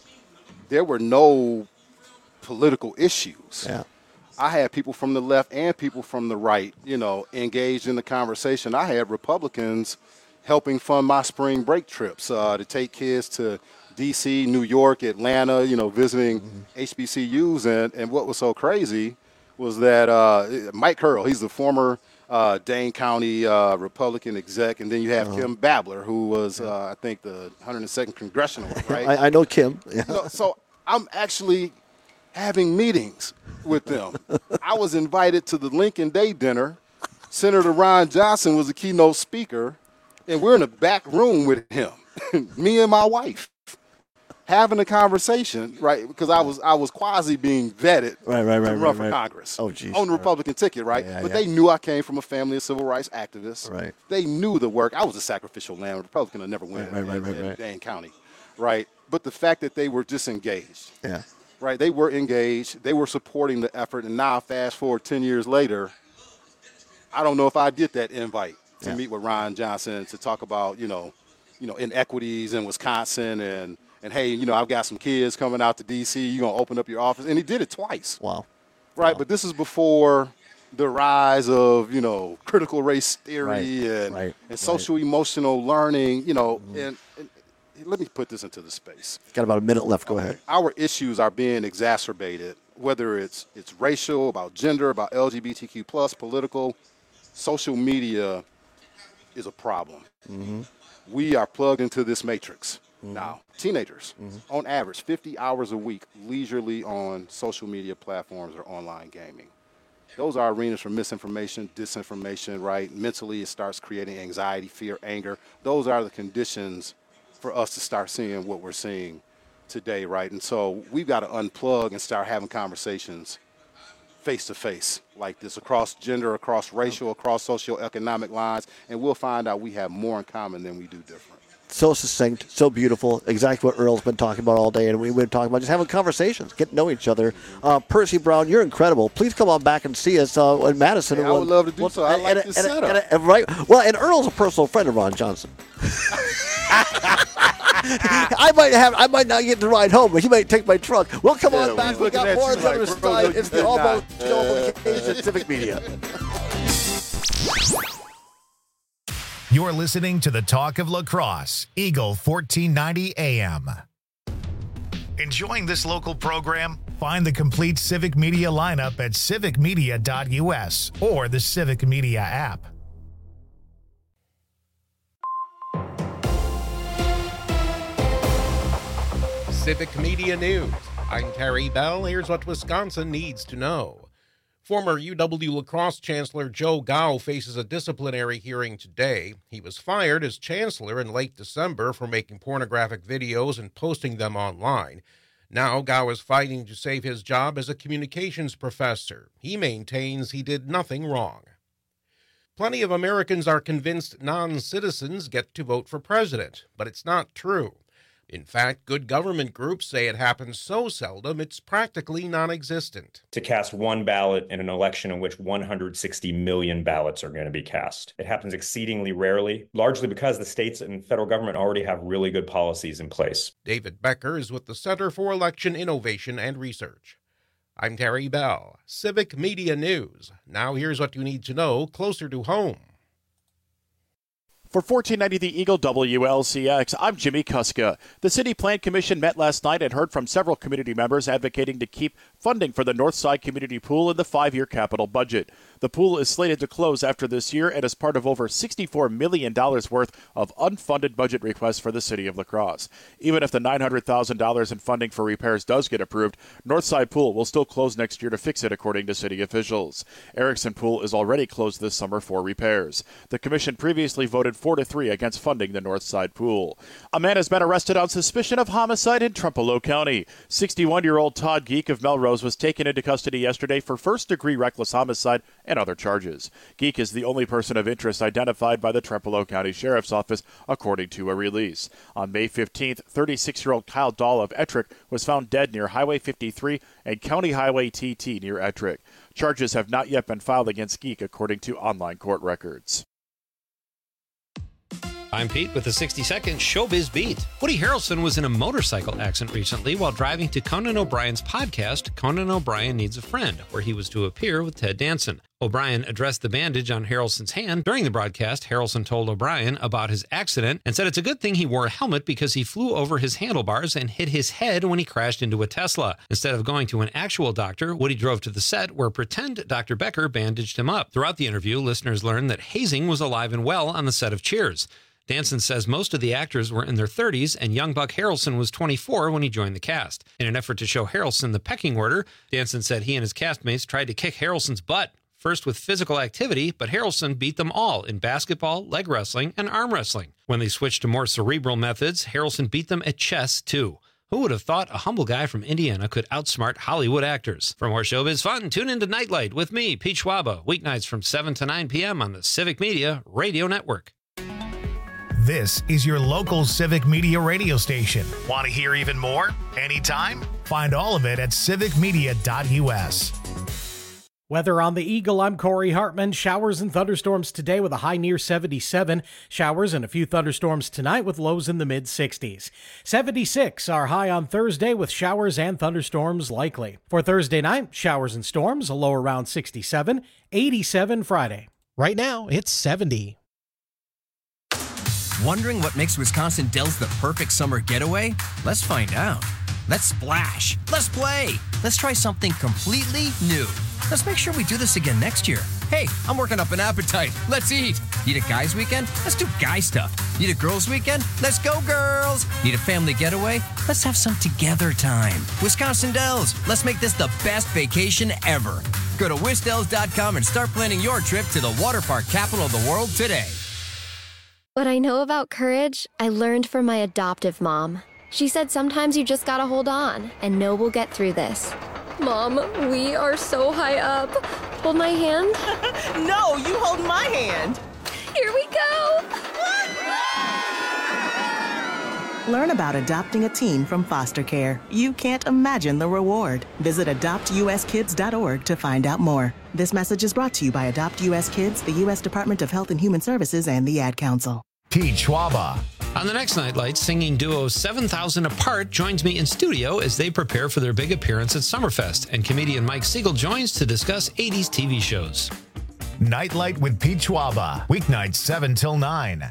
there were no political issues. Yeah. I had people from the left and people from the right, you know, engaged in the conversation. I had Republicans helping fund my spring break trips uh, to take kids to D C, New York, Atlanta, you know, visiting mm-hmm. H B C Us. And, and what was so crazy was that uh, Mike Curl, he's the former uh, Dane County uh, Republican exec. And then you have uh-huh. Kim Babler, who was, uh, I think, the one hundred second Congressional, right? I, I know Kim. Yeah. So, so I'm actually having meetings with them. I was invited to the Lincoln Day dinner. Senator Ron Johnson was the keynote speaker. And we're in the back room with him, me and my wife, having a conversation, right? Because I was I was quasi being vetted right, right, right, to run right, for right. Congress oh, geez. on the Republican ticket, right? Yeah, but yeah. they knew I came from a family of civil rights activists. Right. They knew the work. I was a sacrificial lamb. A Republican would never win right, right, in, right, in right. Dane County, right? But the fact that they were just engaged, yeah, right? They were engaged. They were supporting the effort. And now, fast forward ten years later, I don't know if I did that invite to yeah. meet with Ron Johnson to talk about, you know, you know, inequities in Wisconsin and, and hey, you know, I've got some kids coming out to D C. You're going to open up your office. And he did it twice. Wow. Right. Wow. But this is before the rise of, you know, critical race theory right. and, right. and social right. emotional learning, you know, mm-hmm. and, and let me put this into the space. Got about a minute left. Go ahead. Our issues are being exacerbated, whether it's it's racial, about gender, about L G B T Q plus, political. Social media is a problem. Mm-hmm. We are plugged into this matrix. Mm-hmm. Now, teenagers, mm-hmm. on average, fifty hours a week leisurely on social media platforms or online gaming. Those are arenas for misinformation, disinformation, right? Mentally, it starts creating anxiety, fear, anger. Those are the conditions for us to start seeing what we're seeing today, right? And so we've got to unplug and start having conversations face-to-face like this across gender, across racial, across socioeconomic lines, and we'll find out we have more in common than we do different. So succinct, so beautiful, exactly what Earl's been talking about all day, and we've been talking about just having conversations, getting to know each other. Uh, Percy Brown, you're incredible. Please come on back and see us uh, in Madison. Hey, I would love to do well, so. I like and, this and, setup. And, and, right, well, and Earl's a personal friend of Ron Johnson. I might have, I might not get to ride home, but he might take my truck. We'll come yeah, on back. We got more on the other side. It's the almost Joe Occasion Civic Media. You're listening to the Talk of La Crosse, Eagle fourteen ninety A M. Enjoying this local program? Find the complete Civic Media lineup at civic media dot u s or the Civic Media app. Civic Media News. I'm Terry Bell. Here's what Wisconsin needs to know. Former U W La Crosse Chancellor Joe Gao faces a disciplinary hearing today. He was fired as chancellor in late December for making pornographic videos and posting them online. Now Gao is fighting to save his job as a communications professor. He maintains he did nothing wrong. Plenty of Americans are convinced non-citizens get to vote for president, but it's not true. In fact, good government groups say it happens so seldom it's practically non-existent. To cast one ballot in an election in which one hundred sixty million ballots are going to be cast. It happens exceedingly rarely, largely because the states and federal government already have really good policies in place. David Becker is with the Center for Election Innovation and Research. I'm Terry Bell, Civic Media News. Now here's what you need to know closer to home. For fourteen ninety The Eagle W L C X, I'm Jimmy Kuska. The City Plan Commission met last night and heard from several community members advocating to keep funding for the Northside Community Pool in the five-year capital budget. The pool is slated to close after this year and is part of over sixty-four million dollars worth of unfunded budget requests for the city of La Crosse. Even if the nine hundred thousand dollars in funding for repairs does get approved, Northside Pool will still close next year to fix it, according to city officials. Erickson Pool is already closed this summer for repairs. The commission previously voted four to three against funding the Northside Pool. A man has been arrested on suspicion of homicide in Trempealeau County. sixty-one-year-old Todd Geek of Melrose was taken into custody yesterday for first-degree reckless homicide and other charges. Geek is the only person of interest identified by the Trempealeau County Sheriff's Office, according to a release. On May fifteenth, thirty-six-year-old Kyle Dahl of Ettrick was found dead near Highway fifty-three and County Highway T T near Ettrick. Charges have not yet been filed against Geek, according to online court records. I'm Pete with a sixty-second Showbiz Beat. Woody Harrelson was in a motorcycle accident recently while driving to Conan O'Brien's podcast, Conan O'Brien Needs a Friend, where he was to appear with Ted Danson. O'Brien addressed the bandage on Harrelson's hand. During the broadcast, Harrelson told O'Brien about his accident and said it's a good thing he wore a helmet because he flew over his handlebars and hit his head when he crashed into a Tesla. Instead of going to an actual doctor, Woody drove to the set where pretend Doctor Becker bandaged him up. Throughout the interview, listeners learned that hazing was alive and well on the set of Cheers. Danson says most of the actors were in their thirties, and young Buck Harrelson was twenty-four when he joined the cast. In an effort to show Harrelson the pecking order, Danson said he and his castmates tried to kick Harrelson's butt, first with physical activity, but Harrelson beat them all in basketball, leg wrestling, and arm wrestling. When they switched to more cerebral methods, Harrelson beat them at chess, too. Who would have thought a humble guy from Indiana could outsmart Hollywood actors? For more showbiz fun, tune into Nightlight with me, Pete Schwaba, weeknights from seven to nine p.m. on the Civic Media Radio Network. This is your local Civic Media radio station. Want to hear even more? Anytime? Find all of it at civic media dot u s. Weather on the Eagle, I'm Corey Hartman. Showers and thunderstorms today with a high near seventy-seven. Showers and a few thunderstorms tonight with lows in the mid-sixties. seventy-six, our high on Thursday with showers and thunderstorms likely. For Thursday night, showers and storms, a low around sixty-seven. eighty-seven Friday. Right now, it's seventy. Wondering what makes Wisconsin Dells the perfect summer getaway? Let's find out. Let's splash. Let's play. Let's try something completely new. Let's make sure we do this again next year. Hey, I'm working up an appetite. Let's eat. Need a guys weekend? Let's do guy stuff. Need a girls weekend? Let's go girls. Need a family getaway? Let's have some together time. Wisconsin Dells, let's make this the best vacation ever. Go to wisdells dot com and start planning your trip to the water park capital of the world today. What I know about courage, I learned from my adoptive mom. She said sometimes you just gotta hold on and know we'll get through this. Mom, we are so high up. Hold my hand. No, you hold my hand. Here we go. Learn about adopting a teen from foster care. You can't imagine the reward. Visit adopt u s kids dot org to find out more. This message is brought to you by Adopt U S Kids, the U S Department of Health and Human Services, and the Ad Council. Pete Schwaba. On the next Nightlight, singing duo seven thousand Apart joins me in studio as they prepare for their big appearance at Summerfest, and comedian Mike Siegel joins to discuss eighties T V shows. Nightlight with Pete Schwaba, weeknights seven till nine.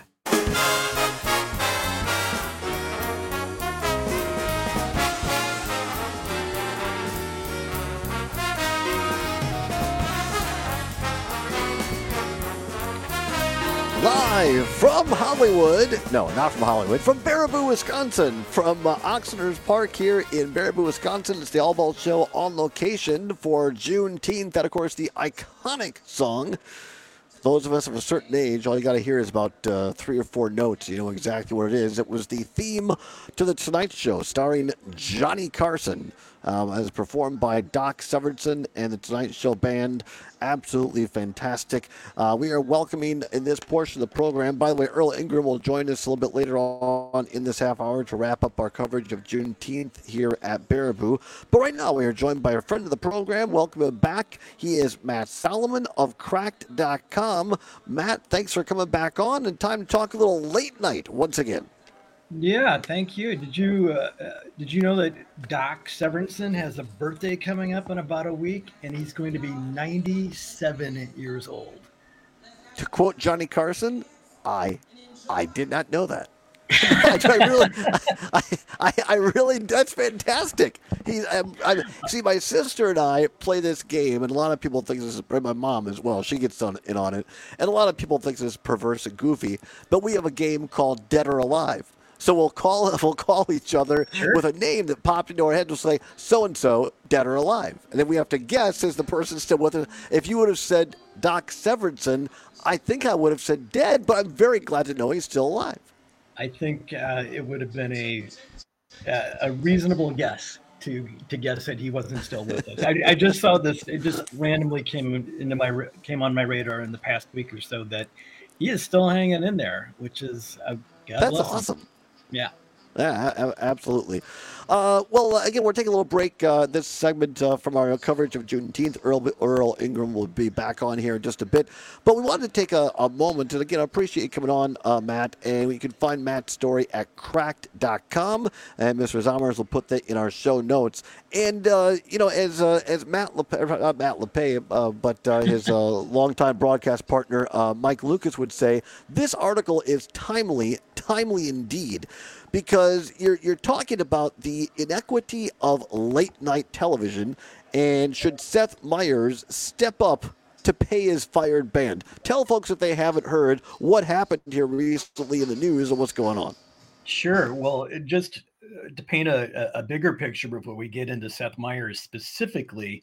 live from Hollywood. No, not from Hollywood. From Baraboo, Wisconsin. From uh, Oxnard's Park here in Baraboo, Wisconsin. It's the All Ball Show on location for Juneteenth. That, of course, the iconic song. Those of us of a certain age, all you got to hear is about uh, three or four notes. You know exactly what it is. It was the theme to The Tonight Show, starring Johnny Carson, um, as performed by Doc Severinsen and The Tonight Show Band. Absolutely fantastic. Uh, we are welcoming in this portion of the program. By the way, Earl Ingram will join us a little bit later on in this half hour to wrap up our coverage of Juneteenth here at Baraboo. But right now we are joined by a friend of the program. Welcome him back. He is Matt Solomon of Cracked dot com. Matt, thanks for coming back on, and time to talk a little late night once again. Yeah, thank you. Did you uh, uh, did you know that Doc Severinsen has a birthday coming up in about a week, and he's going to be ninety-seven years old? To quote Johnny Carson, I I did not know that. I really, I, I, I really, that's fantastic. He, I, I, see, my sister and I play this game, and a lot of people think this is, my mom as well, she gets on, in on it, and a lot of people think this is perverse and goofy, but we have a game called Dead or Alive. So we'll call we'll call each other sure. with a name that popped into our head. We'll say, so-and-so, dead or alive. And then we have to guess, is the person still with us? If you would have said Doc Severinsen, I think I would have said dead, but I'm very glad to know he's still alive. I think uh, it would have been a uh, a reasonable guess to to guess that he wasn't still with us. I, I just saw this; it just randomly came into my came on my radar in the past week or so that he is still hanging in there, which is uh, God that's bless awesome. Him. Yeah. Yeah, absolutely. Uh, well, uh, again, we're taking a little break uh, this segment uh, from our coverage of Juneteenth. Earl, Earl Ingram will be back on here in just a bit. But we wanted to take a, a moment, and again, I appreciate you coming on, uh, Matt. And you can find Matt's story at cracked dot com, and Mister Zomers will put that in our show notes. And, uh, you know, as uh, as Matt LePay, not Matt LePay, uh, but uh, his uh, longtime broadcast partner, uh, Mike Lucas, would say, this article is timely, timely indeed. Because you're you're talking about the inequity of late night television, and should Seth Meyers step up to pay his fired band? Tell folks, if they haven't heard, what happened here recently in the news and what's going on. Sure. Well, it just to paint a, a bigger picture before we get into Seth Meyers specifically,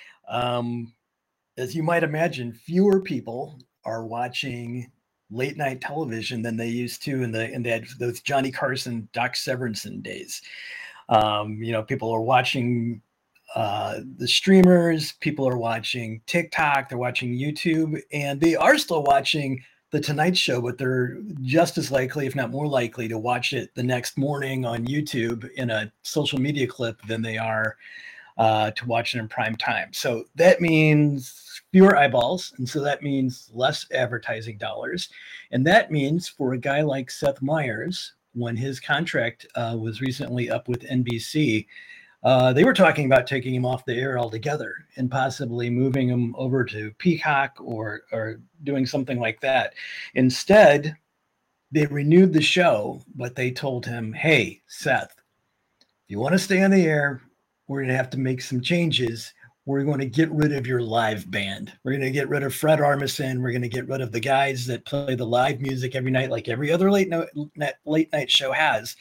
um, as you might imagine, fewer people are watching late night television than they used to in the in that those Johnny Carson, Doc Severinsen days. Um, you know, people are watching uh, the streamers, people are watching TikTok, they're watching YouTube, and they are still watching The Tonight Show, but they're just as likely, if not more likely, to watch it the next morning on YouTube in a social media clip than they are uh, to watch it in prime time. So that means fewer eyeballs, and so that means less advertising dollars. And that means for a guy like Seth Meyers, when his contract uh, was recently up with N B C, uh, they were talking about taking him off the air altogether and possibly moving him over to Peacock or, or doing something like that. Instead, they renewed the show, but they told him, hey, Seth, if you want to stay on the air, we're going to have to make some changes. We're going to get rid of your live band. We're going to get rid of Fred Armisen. We're going to get rid of the guys that play the live music every night, like every other late night, late night show has.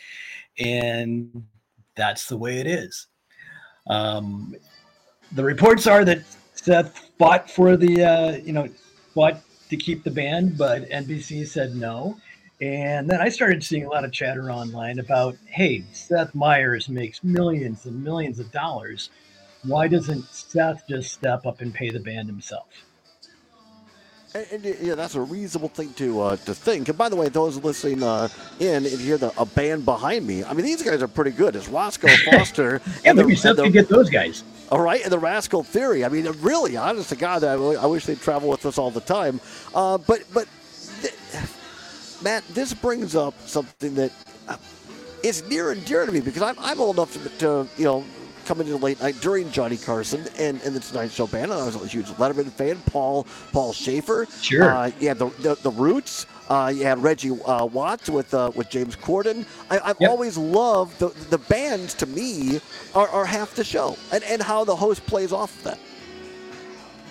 And that's the way it is. Um, the reports are that Seth fought for the, uh, you know, fought to keep the band, but N B C said no. And then I started seeing a lot of chatter online about, hey, Seth Meyers makes millions and millions of dollars. Why doesn't Seth just step up and pay the band himself? And, and yeah, that's a reasonable thing to uh, to think. And by the way, those listening uh, in, and you hear the, a band behind me, I mean, these guys are pretty good. It's Roscoe Foster. yeah, and maybe the, Seth could get those guys. All right, and the Rascal Theory. I mean, really, honest to God, I, I wish they'd travel with us all the time. Uh, but, but th- Matt, this brings up something that uh, is near and dear to me, because I'm, I'm old enough to, to you know, come into late night during Johnny Carson and, and the Tonight Show band. I was a huge Letterman fan. Paul Paul Schaefer. Sure. Uh, you had the the, the Roots. Uh, you had Reggie uh, Watts with uh, with James Corden. I, I've yep. always loved the the bands. To me, are, are half the show, and and how the host plays off of that.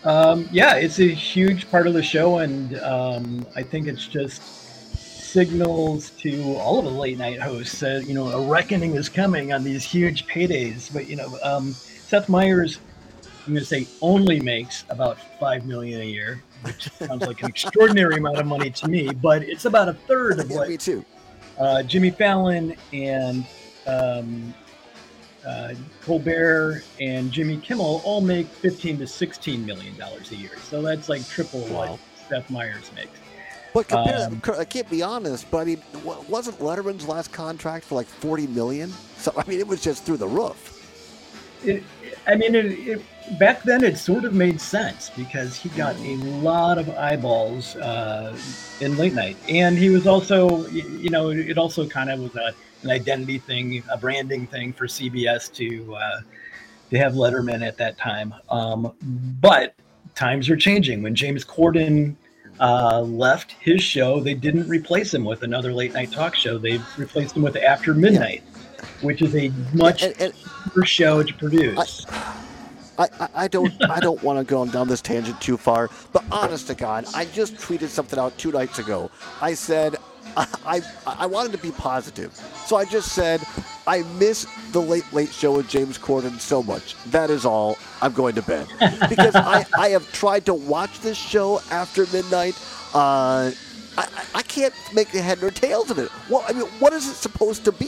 Um, yeah, it's a huge part of the show, and um, I think it's just signals to all of the late night hosts that, you know, a reckoning is coming on these huge paydays. But, you know, um, Seth Meyers, I'm going to say, only makes about five million dollars a year, which sounds like an extraordinary amount of money to me, but it's about a third of what me too. Uh, Jimmy Fallon and um, uh, Colbert and Jimmy Kimmel all make fifteen to sixteen million dollars a year. So that's like triple wow. what Seth Meyers makes. But compare, Um, I can't be honest, but I mean, wa- wasn't Letterman's last contract for like forty million dollars? So I mean, it was just through the roof. It, I mean, it, it, back then it sort of made sense because he got a lot of eyeballs uh, in late night, and he was also, you know, it also kind of was a, an identity thing, a branding thing for C B S to uh, to have Letterman at that time. Um, but times are changing. When James Corden uh, left his show, they didn't replace him with another late night talk show. They replaced him with After Midnight, yeah. which is a much and, and, cheaper show to produce. I, I, I don't I don't want to go down this tangent too far, but honest to God, I just tweeted something out two nights ago. I said I, I I wanted to be positive, so I just said I miss the Late Late Show with James Corden so much. That is all. I'm going to bed because I, I have tried to watch this show after midnight. Uh, I I can't make the head nor tails of it. Well, I mean, what is it supposed to be?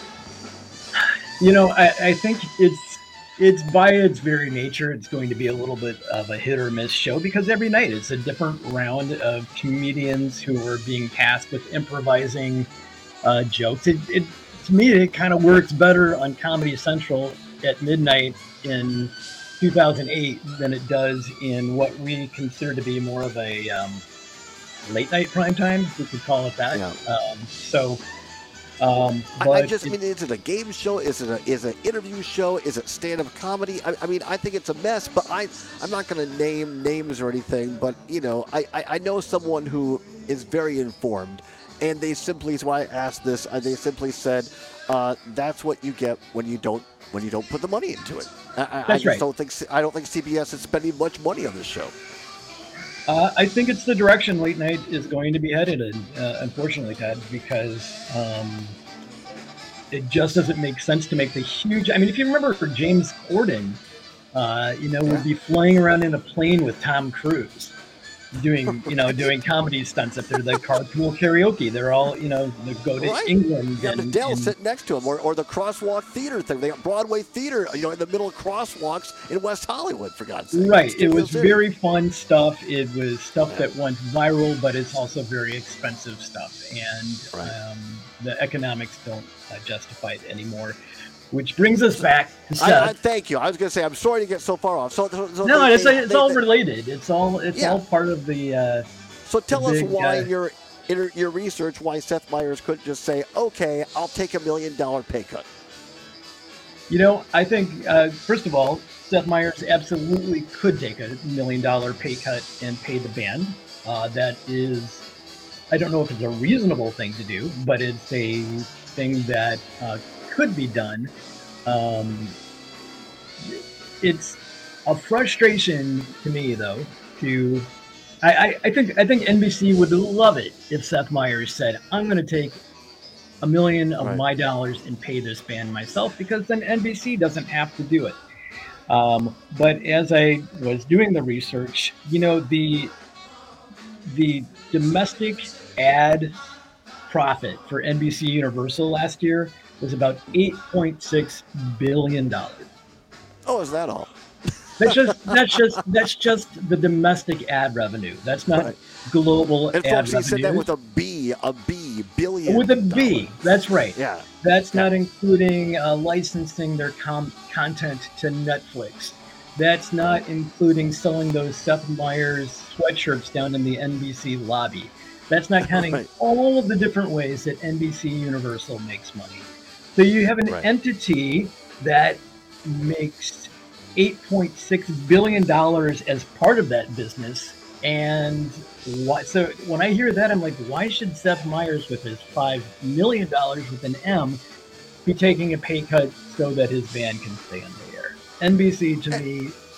You know, I, I think it's it's by its very nature, it's going to be a little bit of a hit or miss show because every night it's a different round of comedians who are being tasked with improvising uh, jokes. It, it to me, it kind of works better on Comedy Central at midnight in two thousand eight than it does in what we consider to be more of a um, late night prime time, if we could call it that. Yeah. Um, so. Um, I, I just I mean, is it a game show? Is it a is it an interview show? Is it stand-up comedy? I, I mean, I think it's a mess. But I I'm not going to name names or anything. But you know, I, I, I know someone who is very informed, and they simply, is why I asked this. Uh, they simply said, uh, "That's what you get when you don't when you don't put the money into it." I, I, I just right. don't think I don't think C B S is spending much money on this show. Uh, I think it's the direction late night is going to be headed in, uh, unfortunately, Ted, because um, it just doesn't make sense to make the huge. I mean, if you remember for James Corden, uh, you know, yeah. would be flying around in a plane with Tom Cruise, doing, you know, doing comedy stunts up there, the carpool karaoke. They're all, you know, they go to right. England. Yeah, and, Adele and, sitting next to him, or, or the crosswalk theater thing. They got Broadway theater, you know, in the middle of crosswalks in West Hollywood, for God's sake. Right. It was very fun stuff. It was stuff yeah. that went viral, but it's also very expensive stuff. And right. um, the economics don't uh, justify it anymore. Which brings us back to Seth. I, I, thank you. I was going to say, I'm sorry to get so far off. So, so no, they, it's, they, it's they, all they, related. It's all it's yeah. all part of the. Uh, so tell us big, why uh, your in your research why Seth Meyers couldn't just say, "Okay, I'll take a million dollar pay cut." You know, I think uh, first of all, Seth Meyers absolutely could take a million dollar pay cut and pay the band. Uh, that is, I don't know if it's a reasonable thing to do, but it's a thing that uh, could be done. Um, it's a frustration to me, though. To I, I, I think I think N B C would love it if Seth Meyers said, "I'm going to take a million of right. my dollars and pay this band myself," because then N B C doesn't have to do it. Um, but as I was doing the research, you know, the the domestic ad profit for N B C Universal last year was about eight point six billion dollars. Oh, is that all? That's just that's just that's just the domestic ad revenue. That's not right. global and ad folks, revenue. he said that with a B, a B, billion. With a B, dollars. That's right. Yeah. That's yeah. not including uh, licensing their com- content to Netflix. That's not including selling those Seth Meyers sweatshirts down in the N B C lobby. That's not counting right. all of the different ways that N B C Universal makes money. So you have an right. entity that makes eight point six billion dollars as part of that business. And why, so when I hear that, I'm like, why should Seth Meyers with his five million dollars with an M be taking a pay cut so that his band can stay on the air? N B C, to me,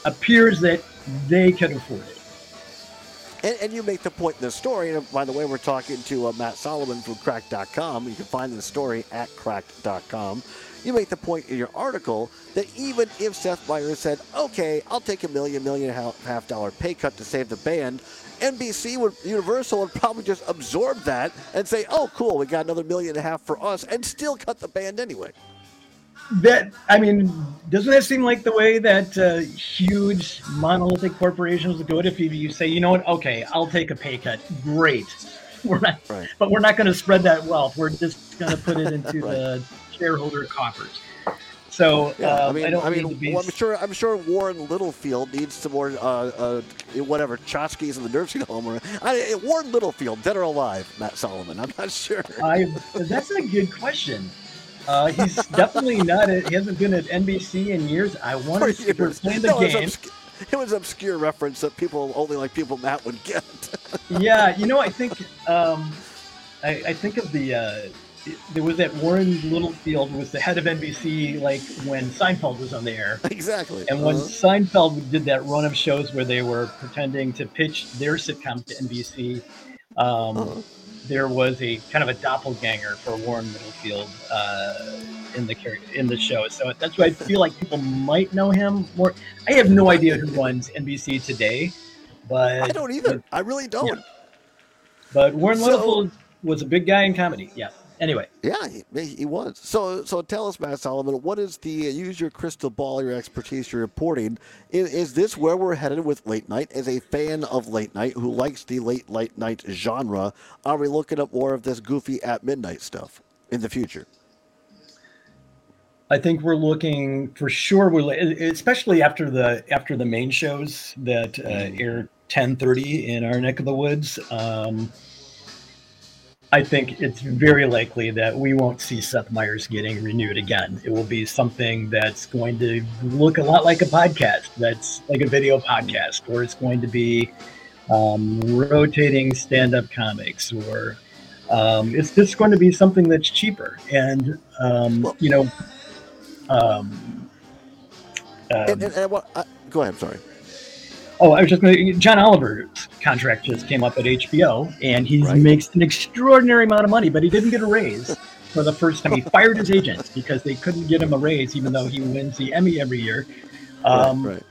appears that they can afford it. And, and you make the point in the story, and by the way, we're talking to uh, Matt Solomon from cracked dot com. You can find the story at cracked dot com. You make the point in your article that even if Seth Meyers said, okay, I'll take a million, million and a half dollar pay cut to save the band, N B C would, Universal would probably just absorb that and say, oh, cool, we got another million and a half for us, and still cut the band anyway. That, I mean, doesn't that seem like the way that uh, huge monolithic corporations would do it? If you, you say, you know what, okay, I'll take a pay cut. Great. We're not, right. But we're not going to spread that wealth. We're just going to put it into right. the shareholder coffers. So yeah, uh, I mean, I don't I mean, need to be... well, I'm sure. I'm sure Warren Littlefield needs some more, uh, uh, whatever tchotchkes in the nursing home. Or I, Warren Littlefield, dead or alive? Matt Solomon. I'm not sure. I, that's a good question. Uh, he's definitely not. A, he hasn't been at N B C in years. I want to play the no, game. It was, obscure, it was an obscure reference that people only like people Matt would get. Yeah, you know, I think um, I, I think of the. Uh, There was that Warren Littlefield was the head of N B C, like when Seinfeld was on the air. Exactly. And when uh-huh. Seinfeld did that run of shows where they were pretending to pitch their sitcom to N B C, um, uh-huh. there was a kind of a doppelganger for Warren Littlefield uh, in the in the show. So that's why I feel like people might know him more. I have no idea who runs N B C today, but I don't either. But, I really don't. Yeah. But Warren so, Littlefield was a big guy in comedy. Yeah. Anyway. Yeah, he, he was. So so tell us, Matt Solomon, what is the, uh, use your crystal ball, your expertise, your reporting. Is, is this where we're headed with late night? As a fan of late night who likes the late, late night genre, are we looking at more of this goofy at midnight stuff in the future? I think we're looking for sure. We're especially after the after the main shows that uh, air ten thirty in our neck of the woods. Um, I think it's very likely that we won't see Seth Meyers getting renewed again. It will be something that's going to look a lot like a podcast, that's like a video podcast, or it's going to be um, rotating stand-up comics, or um, it's just going to be something that's cheaper. And, um, you know, um, um, and, and, and what, uh, go ahead, sorry. Oh, I was just going to, John Oliver's contract just came up at H B O, and he right. makes an extraordinary amount of money, but he didn't get a raise for the first time. He fired his agent because they couldn't get him a raise, even though he wins the Emmy every year. Um, right, right.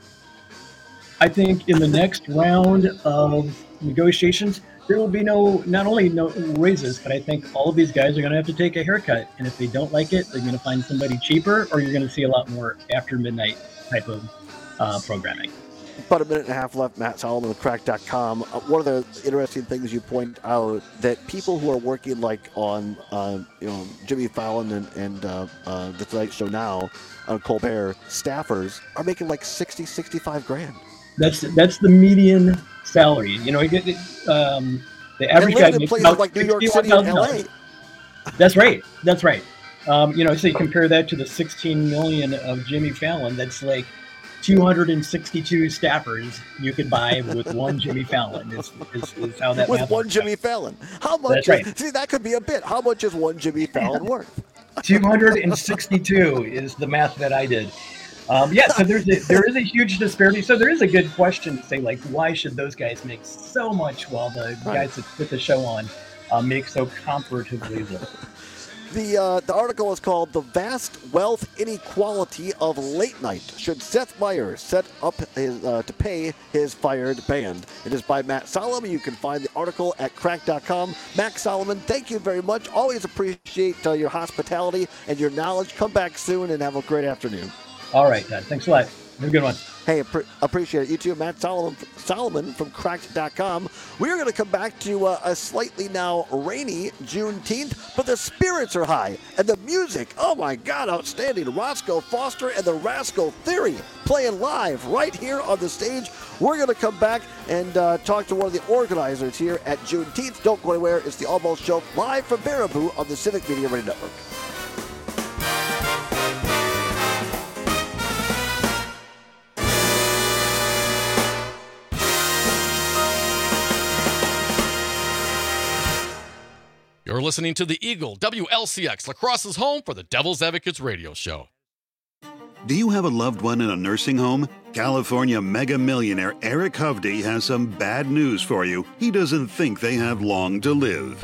I think in the next round of negotiations, there will be no, not only no raises, but I think all of these guys are going to have to take a haircut. And if they don't like it, they're going to find somebody cheaper, or you're going to see a lot more after midnight type of uh, programming. About a minute and a half left, Matt Solomon with cracked dot com. Uh, one of the interesting things you point out that people who are working like on, uh, you know, Jimmy Fallon and, and uh, uh, The Tonight Show now, on Colbert, staffers are making like sixty, sixty-five grand. That's that's the median salary. You know, you get um, the average guy makes about like New York City and L A. That's right. That's right. Um, you know, so you compare that to the sixteen million of Jimmy Fallon. That's like two hundred sixty-two staffers you could buy with one Jimmy Fallon is, is, is how that with math one works Jimmy out. Fallon. How much? That's right. Is, see, that could be a bit. How much is one Jimmy Fallon worth? two hundred sixty-two is the math that I did. Um, yeah, so there's a, there is a huge disparity. So there is a good question to say, like, why should those guys make so much while the right. guys that put the show on uh, make so comparatively little? The uh, the article is called "The Vast Wealth Inequality of Late Night. Should Seth Meyers set up his, uh, to pay his fired band?" It is by Matt Solomon. You can find the article at cracked dot com. Matt Solomon, thank you very much. Always appreciate uh, your hospitality and your knowledge. Come back soon and have a great afternoon. All right, Todd. Thanks a lot. Have a good one. Hey, pre- appreciate it. You too, Matt Solomon, Solomon from cracked dot com. We're going to come back to uh, a slightly now rainy Juneteenth, but the spirits are high. And the music, oh my God, outstanding. Roscoe Foster and the Rascal Theory playing live right here on the stage. We're going to come back and uh, talk to one of the organizers here at Juneteenth. Don't go anywhere. It's the Almost Show live from Baraboo on the Civic Media Radio Network. You're listening to the Eagle W L C X, La Crosse's home for the Devil's Advocates radio show. Do you have a loved one in a nursing home? California mega millionaire Eric Hovde has some bad news for you. He doesn't think they have long to live.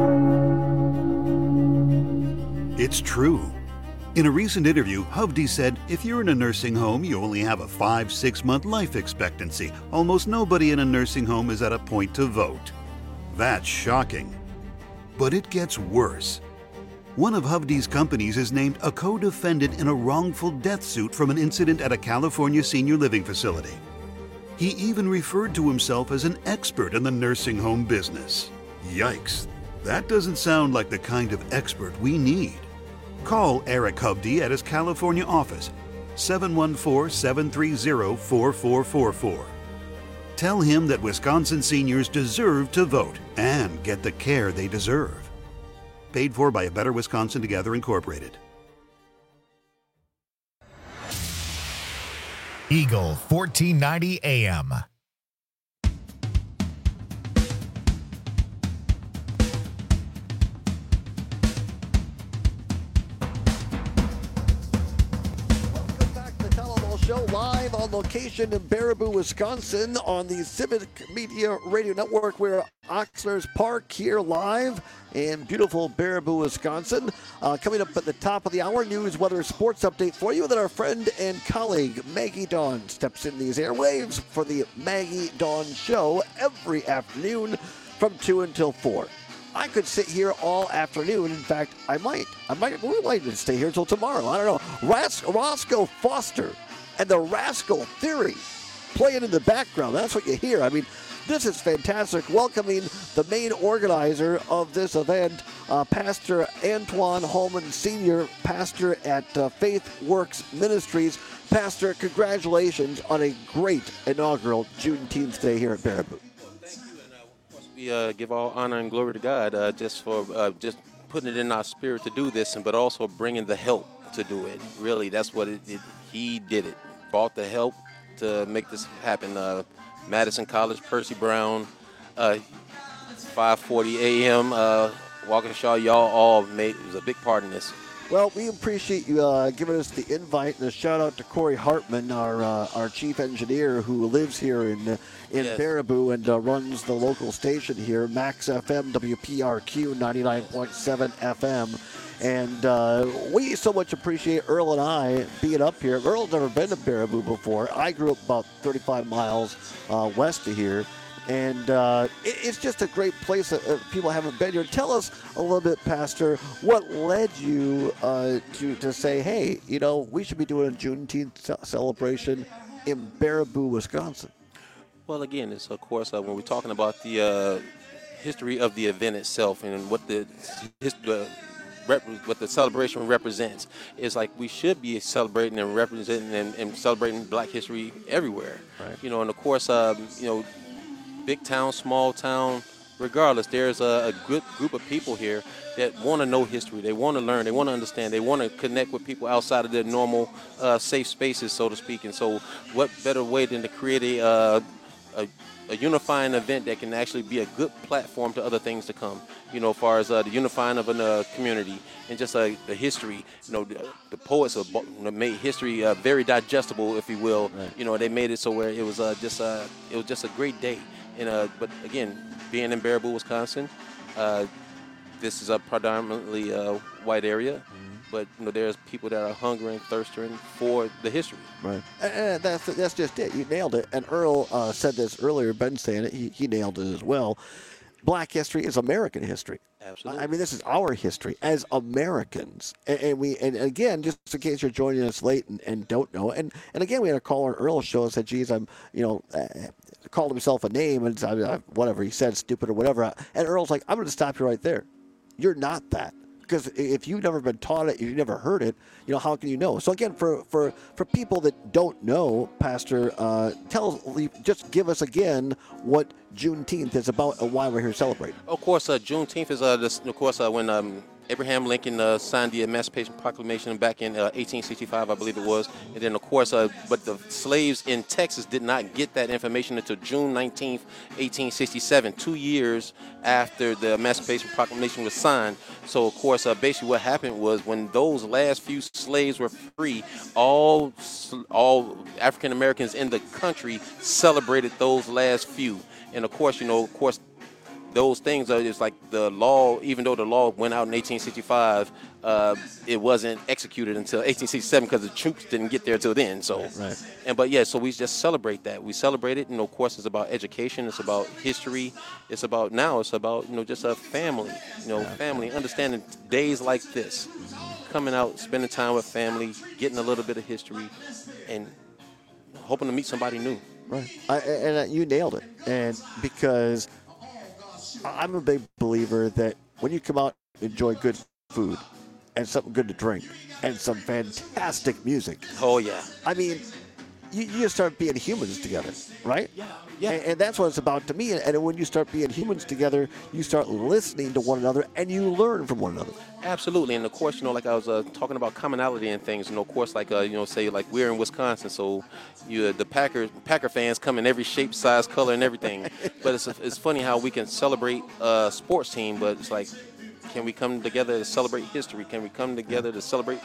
It's true. In a recent interview, Hovde said, if you're in a nursing home, you only have a five, six month life expectancy. Almost nobody in a nursing home is at a point to vote. That's shocking. But it gets worse. One of Hovde's companies is named a co-defendant in a wrongful death suit from an incident at a California senior living facility. He even referred to himself as an expert in the nursing home business. Yikes. That doesn't sound like the kind of expert we need. Call Eric Hovde at his California office, seven one four, seven three zero, four four four four. Tell him that Wisconsin seniors deserve to vote and get the care they deserve. Paid for by A Better Wisconsin Together Incorporated. Eagle fourteen ninety A M. Show live on location in Baraboo, Wisconsin on the Civic Media Radio Network. We're at Oxnard's Park here live in beautiful Baraboo, Wisconsin. Uh, coming up at the top of the hour, news, weather, sports update for you. Then our friend and colleague Maggie Dawn steps in these airwaves for the Maggie Dawn Show every afternoon from two until four. I could sit here all afternoon. In fact, I might. I might. We might stay here until tomorrow. I don't know. Ras- Roscoe Foster and the Rascal Theory playing in the background. That's what you hear. I mean, this is fantastic. Welcoming the main organizer of this event, uh, Pastor Antoine Holman Senior, pastor at uh, Faith Works Ministries. Pastor, congratulations on a great inaugural Juneteenth Day here at Baraboo. We uh, give all honor and glory to God uh, just for uh, just putting it in our spirit to do this, and but also bringing the help to do it. Really, that's what it, it he did it. Brought the help to make this happen. Uh, Madison College, Percy Brown, uh, five forty A M, uh, Waukesha, y'all all made was a big part in this. Well, we appreciate you uh, giving us the invite, and a shout out to Corey Hartman, our uh, our chief engineer who lives here in uh, in yes. Baraboo and uh, runs the local station here, Max F M, W P R Q ninety-nine point seven F M. And uh, we so much appreciate Earl and I being up here. Earl's never been to Baraboo before. I grew up about thirty-five miles uh, west of here. And uh, it, it's just a great place that uh, people haven't been here. Tell us a little bit, Pastor, what led you uh, to, to say, hey, you know, we should be doing a Juneteenth ce- celebration in Baraboo, Wisconsin? Well, again, it's of course uh, when we're talking about the uh, history of the event itself and what the history. Rep- what the celebration represents. It's like we should be celebrating and representing and, and celebrating Black history everywhere. Right. You know, and of course, um, you know, big town, small town, regardless, there's a, a good group of people here that want to know history. They want to learn. They want to understand. They want to connect with people outside of their normal uh, safe spaces, so to speak. And so what better way than to create a, uh, a a unifying event that can actually be a good platform to other things to come, you know, as far as uh, the unifying of a uh, community and just uh, the history. You know, the, the poets have made history uh, very digestible, if you will. Right. You know, they made it so where it was uh, just uh, it was just a great day. And uh, but again, being in Baraboo, Wisconsin, uh, this is a predominantly uh, white area. Mm-hmm. But you know, there's people that are hungering, thirsting for the history. Right, and that's that's just it. You nailed it. And Earl uh, said this earlier. Ben saying it. He he nailed it as well. Black history is American history. Absolutely. I mean, this is our history as Americans. And, and we and again, just in case you're joining us late and, and don't know, and and again, we had a caller on Earl's show and said, "Geez, I'm you know." Uh, called himself a name and uh, whatever he said, stupid or whatever. And Earl's like, I'm going to stop you right there. You're not that. Because if you've never been taught it, you've never heard it, you know, how can you know? So again, for for, for people that don't know, Pastor, uh, tell just give us again what Juneteenth is about and why we're here celebrating. Of course, uh, Juneteenth is, uh, this, of course, uh, when um, Abraham Lincoln uh, signed the Emancipation Proclamation back in uh, eighteen sixty-five, I believe it was. And then, of course, uh, but the slaves in Texas did not get that information until June nineteenth, eighteen sixty-seven, two years after the Emancipation Proclamation was signed. So, of course, uh, basically what happened was when those last few slaves were free, all, all African Americans in the country celebrated those last few. And, of course, you know, of course, those things are just like the law, even though the law went out in eighteen sixty-five, uh, it wasn't executed until eighteen sixty-seven because the troops didn't get there till then. So, right. and but yeah, so we just celebrate that. We celebrate it, and of course, it's about education. It's about history. It's about now. It's about you know just a family. You know, family understanding days like this, coming out, spending time with family, getting a little bit of history, and hoping to meet somebody new. Right, I, and uh, you nailed it. And because I'm a big believer that when you come out and enjoy good food and something good to drink and some fantastic music. Oh, yeah. I mean, you, you just start being humans together, right? Yeah, yeah. And, and that's what it's about to me. And when you start being humans together, you start listening to one another and you learn from one another. Absolutely. And of course, you know, like I was uh, talking about commonality and things, you know, of course, like, uh, you know, say like we're in Wisconsin. So you, uh, the Packer Packer fans come in every shape, size, color, and everything. But it's, it's funny how we can celebrate a sports team, but it's like, can we come together to celebrate history? Can we come together to celebrate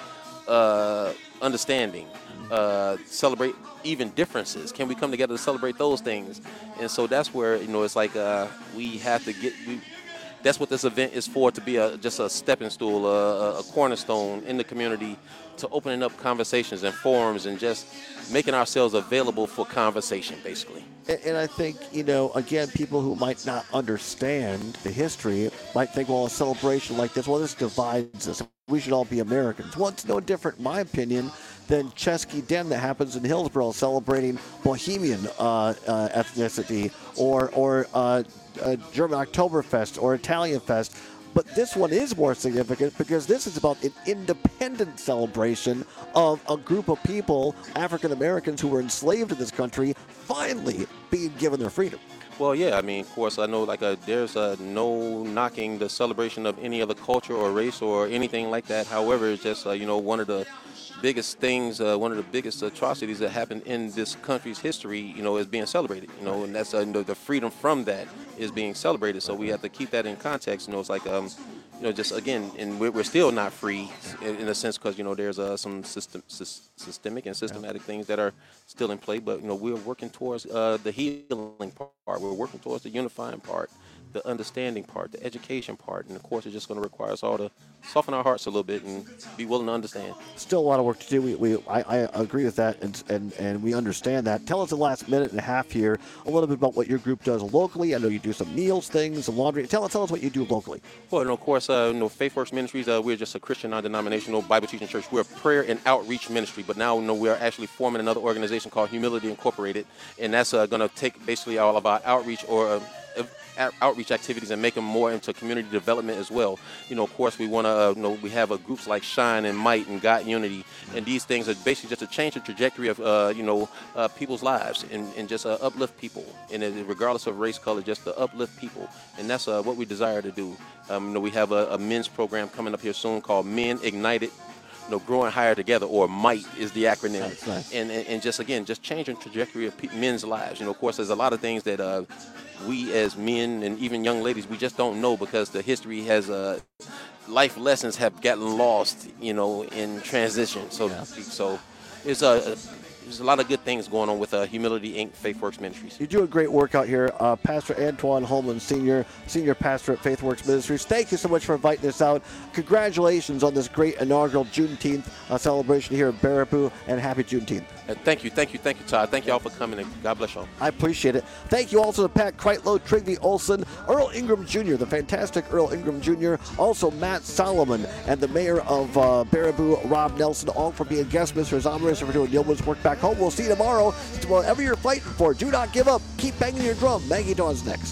uh, understanding, uh, celebrate even differences? Can we come together to celebrate those things? And so that's where, you know, it's like uh, we have to get, we, that's what this event is for, to be a, just a stepping stool, a, a cornerstone in the community to opening up conversations and forums and just making ourselves available for conversation, basically. And, and I think, you know, again, people who might not understand the history might think, well, a celebration like this, well, this divides us. We should all be Americans. Well, it's no different, in my opinion, than Chesky Den that happens in Hillsborough celebrating Bohemian uh, uh, ethnicity or, or uh, uh, German Oktoberfest or Italian Fest. But this one is more significant because this is about an independent celebration of a group of people, African Americans who were enslaved in this country, finally being given their freedom. Well, yeah, I mean, of course, I know like uh, there's uh, no knocking the celebration of any other culture or race or anything like that. However, it's just, uh, you know, one of the biggest things, uh, one of the biggest atrocities that happened in this country's history, you know, is being celebrated, you know, and that's uh, the freedom from that is being celebrated. So we have to keep that in context. You know, it's like, um, you know, just again, and we're, we're still not free in, in a sense because, you know, there's uh, some system, sy- systemic and systematic things that are still in play. But, you know, we're working towards uh, the healing part. We're working towards the unifying part, the understanding part, the education part. And, of course, it's just going to require us all to soften our hearts a little bit and be willing to understand. Still a lot of work to do. We, we I, I agree with that, and, and and we understand that. Tell us the last minute and a half here a little bit about what your group does locally. I know you do some meals things, some laundry. Tell us, tell us what you do locally. Well, and of course, uh, you know, FaithWorks Ministries, uh, we're just a Christian non-denominational Bible teaching church. We're a prayer and outreach ministry, but now you know, we are actually forming another organization called Humility Incorporated, and that's uh, going to take basically all of our outreach or uh, outreach activities and make them more into community development as well. You know, of course, we want to, uh, you know, we have uh, groups like Shine and Might and God Unity, and these things are basically just to change the trajectory of, uh, you know, uh, people's lives and, and just uh, uplift people, and uh, regardless of race, color, just to uplift people, and that's uh, what we desire to do. Um, you know, we have a, a men's program coming up here soon called Men Ignited. You know, growing higher together, or MIGHT is the acronym. That's nice. and, and and just again, just changing the trajectory of pe- men's lives. You know, of course, there's a lot of things that uh, we as men and even young ladies, we just don't know because the history has uh, life lessons have gotten lost. You know, in transition, so yeah. to speak. So it's a. Uh, There's a lot of good things going on with uh, Humility Incorporated. FaithWorks Ministries. You do a great work out here. Uh, Pastor Antoine Holman, Senior Senior Pastor at FaithWorks Ministries. Thank you so much for inviting us out. Congratulations on this great inaugural Juneteenth uh, celebration here at Baraboo, and happy Juneteenth. Uh, thank you, thank you, thank you, Todd. Thank you all for coming, and God bless y'all. I appreciate it. Thank you also to Pat Kreitlow, Trigby Olson, Earl Ingram Junior, the fantastic Earl Ingram Junior, also Matt Solomon, and the mayor of uh, Baraboo, Rob Nelson, all for being guest ministers. I'm Marissa for doing Yeoman's work back home. We'll see you tomorrow. Whatever you're fighting for, do not give up. Keep banging your drum. Maggie Dawn's next.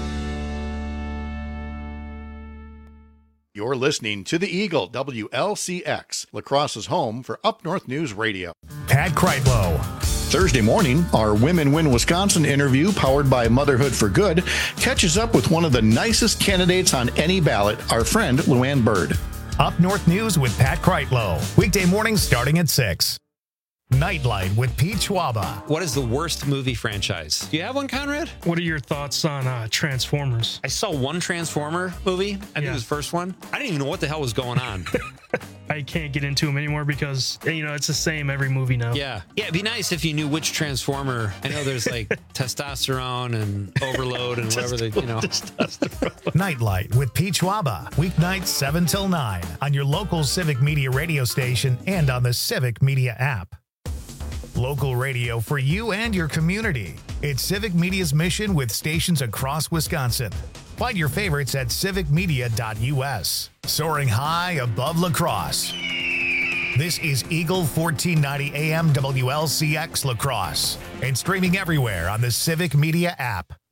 You're listening to the Eagle, W L C X, La Crosse's home for Up North News Radio. Pat Kreitlow. Thursday morning, our Women Win Wisconsin interview, powered by Motherhood for Good, catches up with one of the nicest candidates on any ballot, our friend Luann Bird. Up North News with Pat Kreitlow. Weekday mornings starting at six. Nightlight with Pete Schwaba. What is the worst movie franchise? Do you have one, Conrad? What are your thoughts on uh, Transformers? I saw one Transformer movie. I think Yeah. it was the first one. I didn't even know what the hell was going on. I can't get into them anymore because, you know, it's the same every movie now. Yeah. Yeah, it'd be nice if you knew which Transformer. I know there's like testosterone and overload and whatever they, you know. Nightlight with Pete Schwaba. Weeknights seven till nine on your local Civic Media radio station and on the Civic Media app. Local radio for you and your community. It's Civic Media's mission with stations across Wisconsin. Find your favorites at civic media dot u s. Soaring high above La Crosse. This is Eagle fourteen ninety A M W L C X La Crosse and streaming everywhere on the Civic Media app.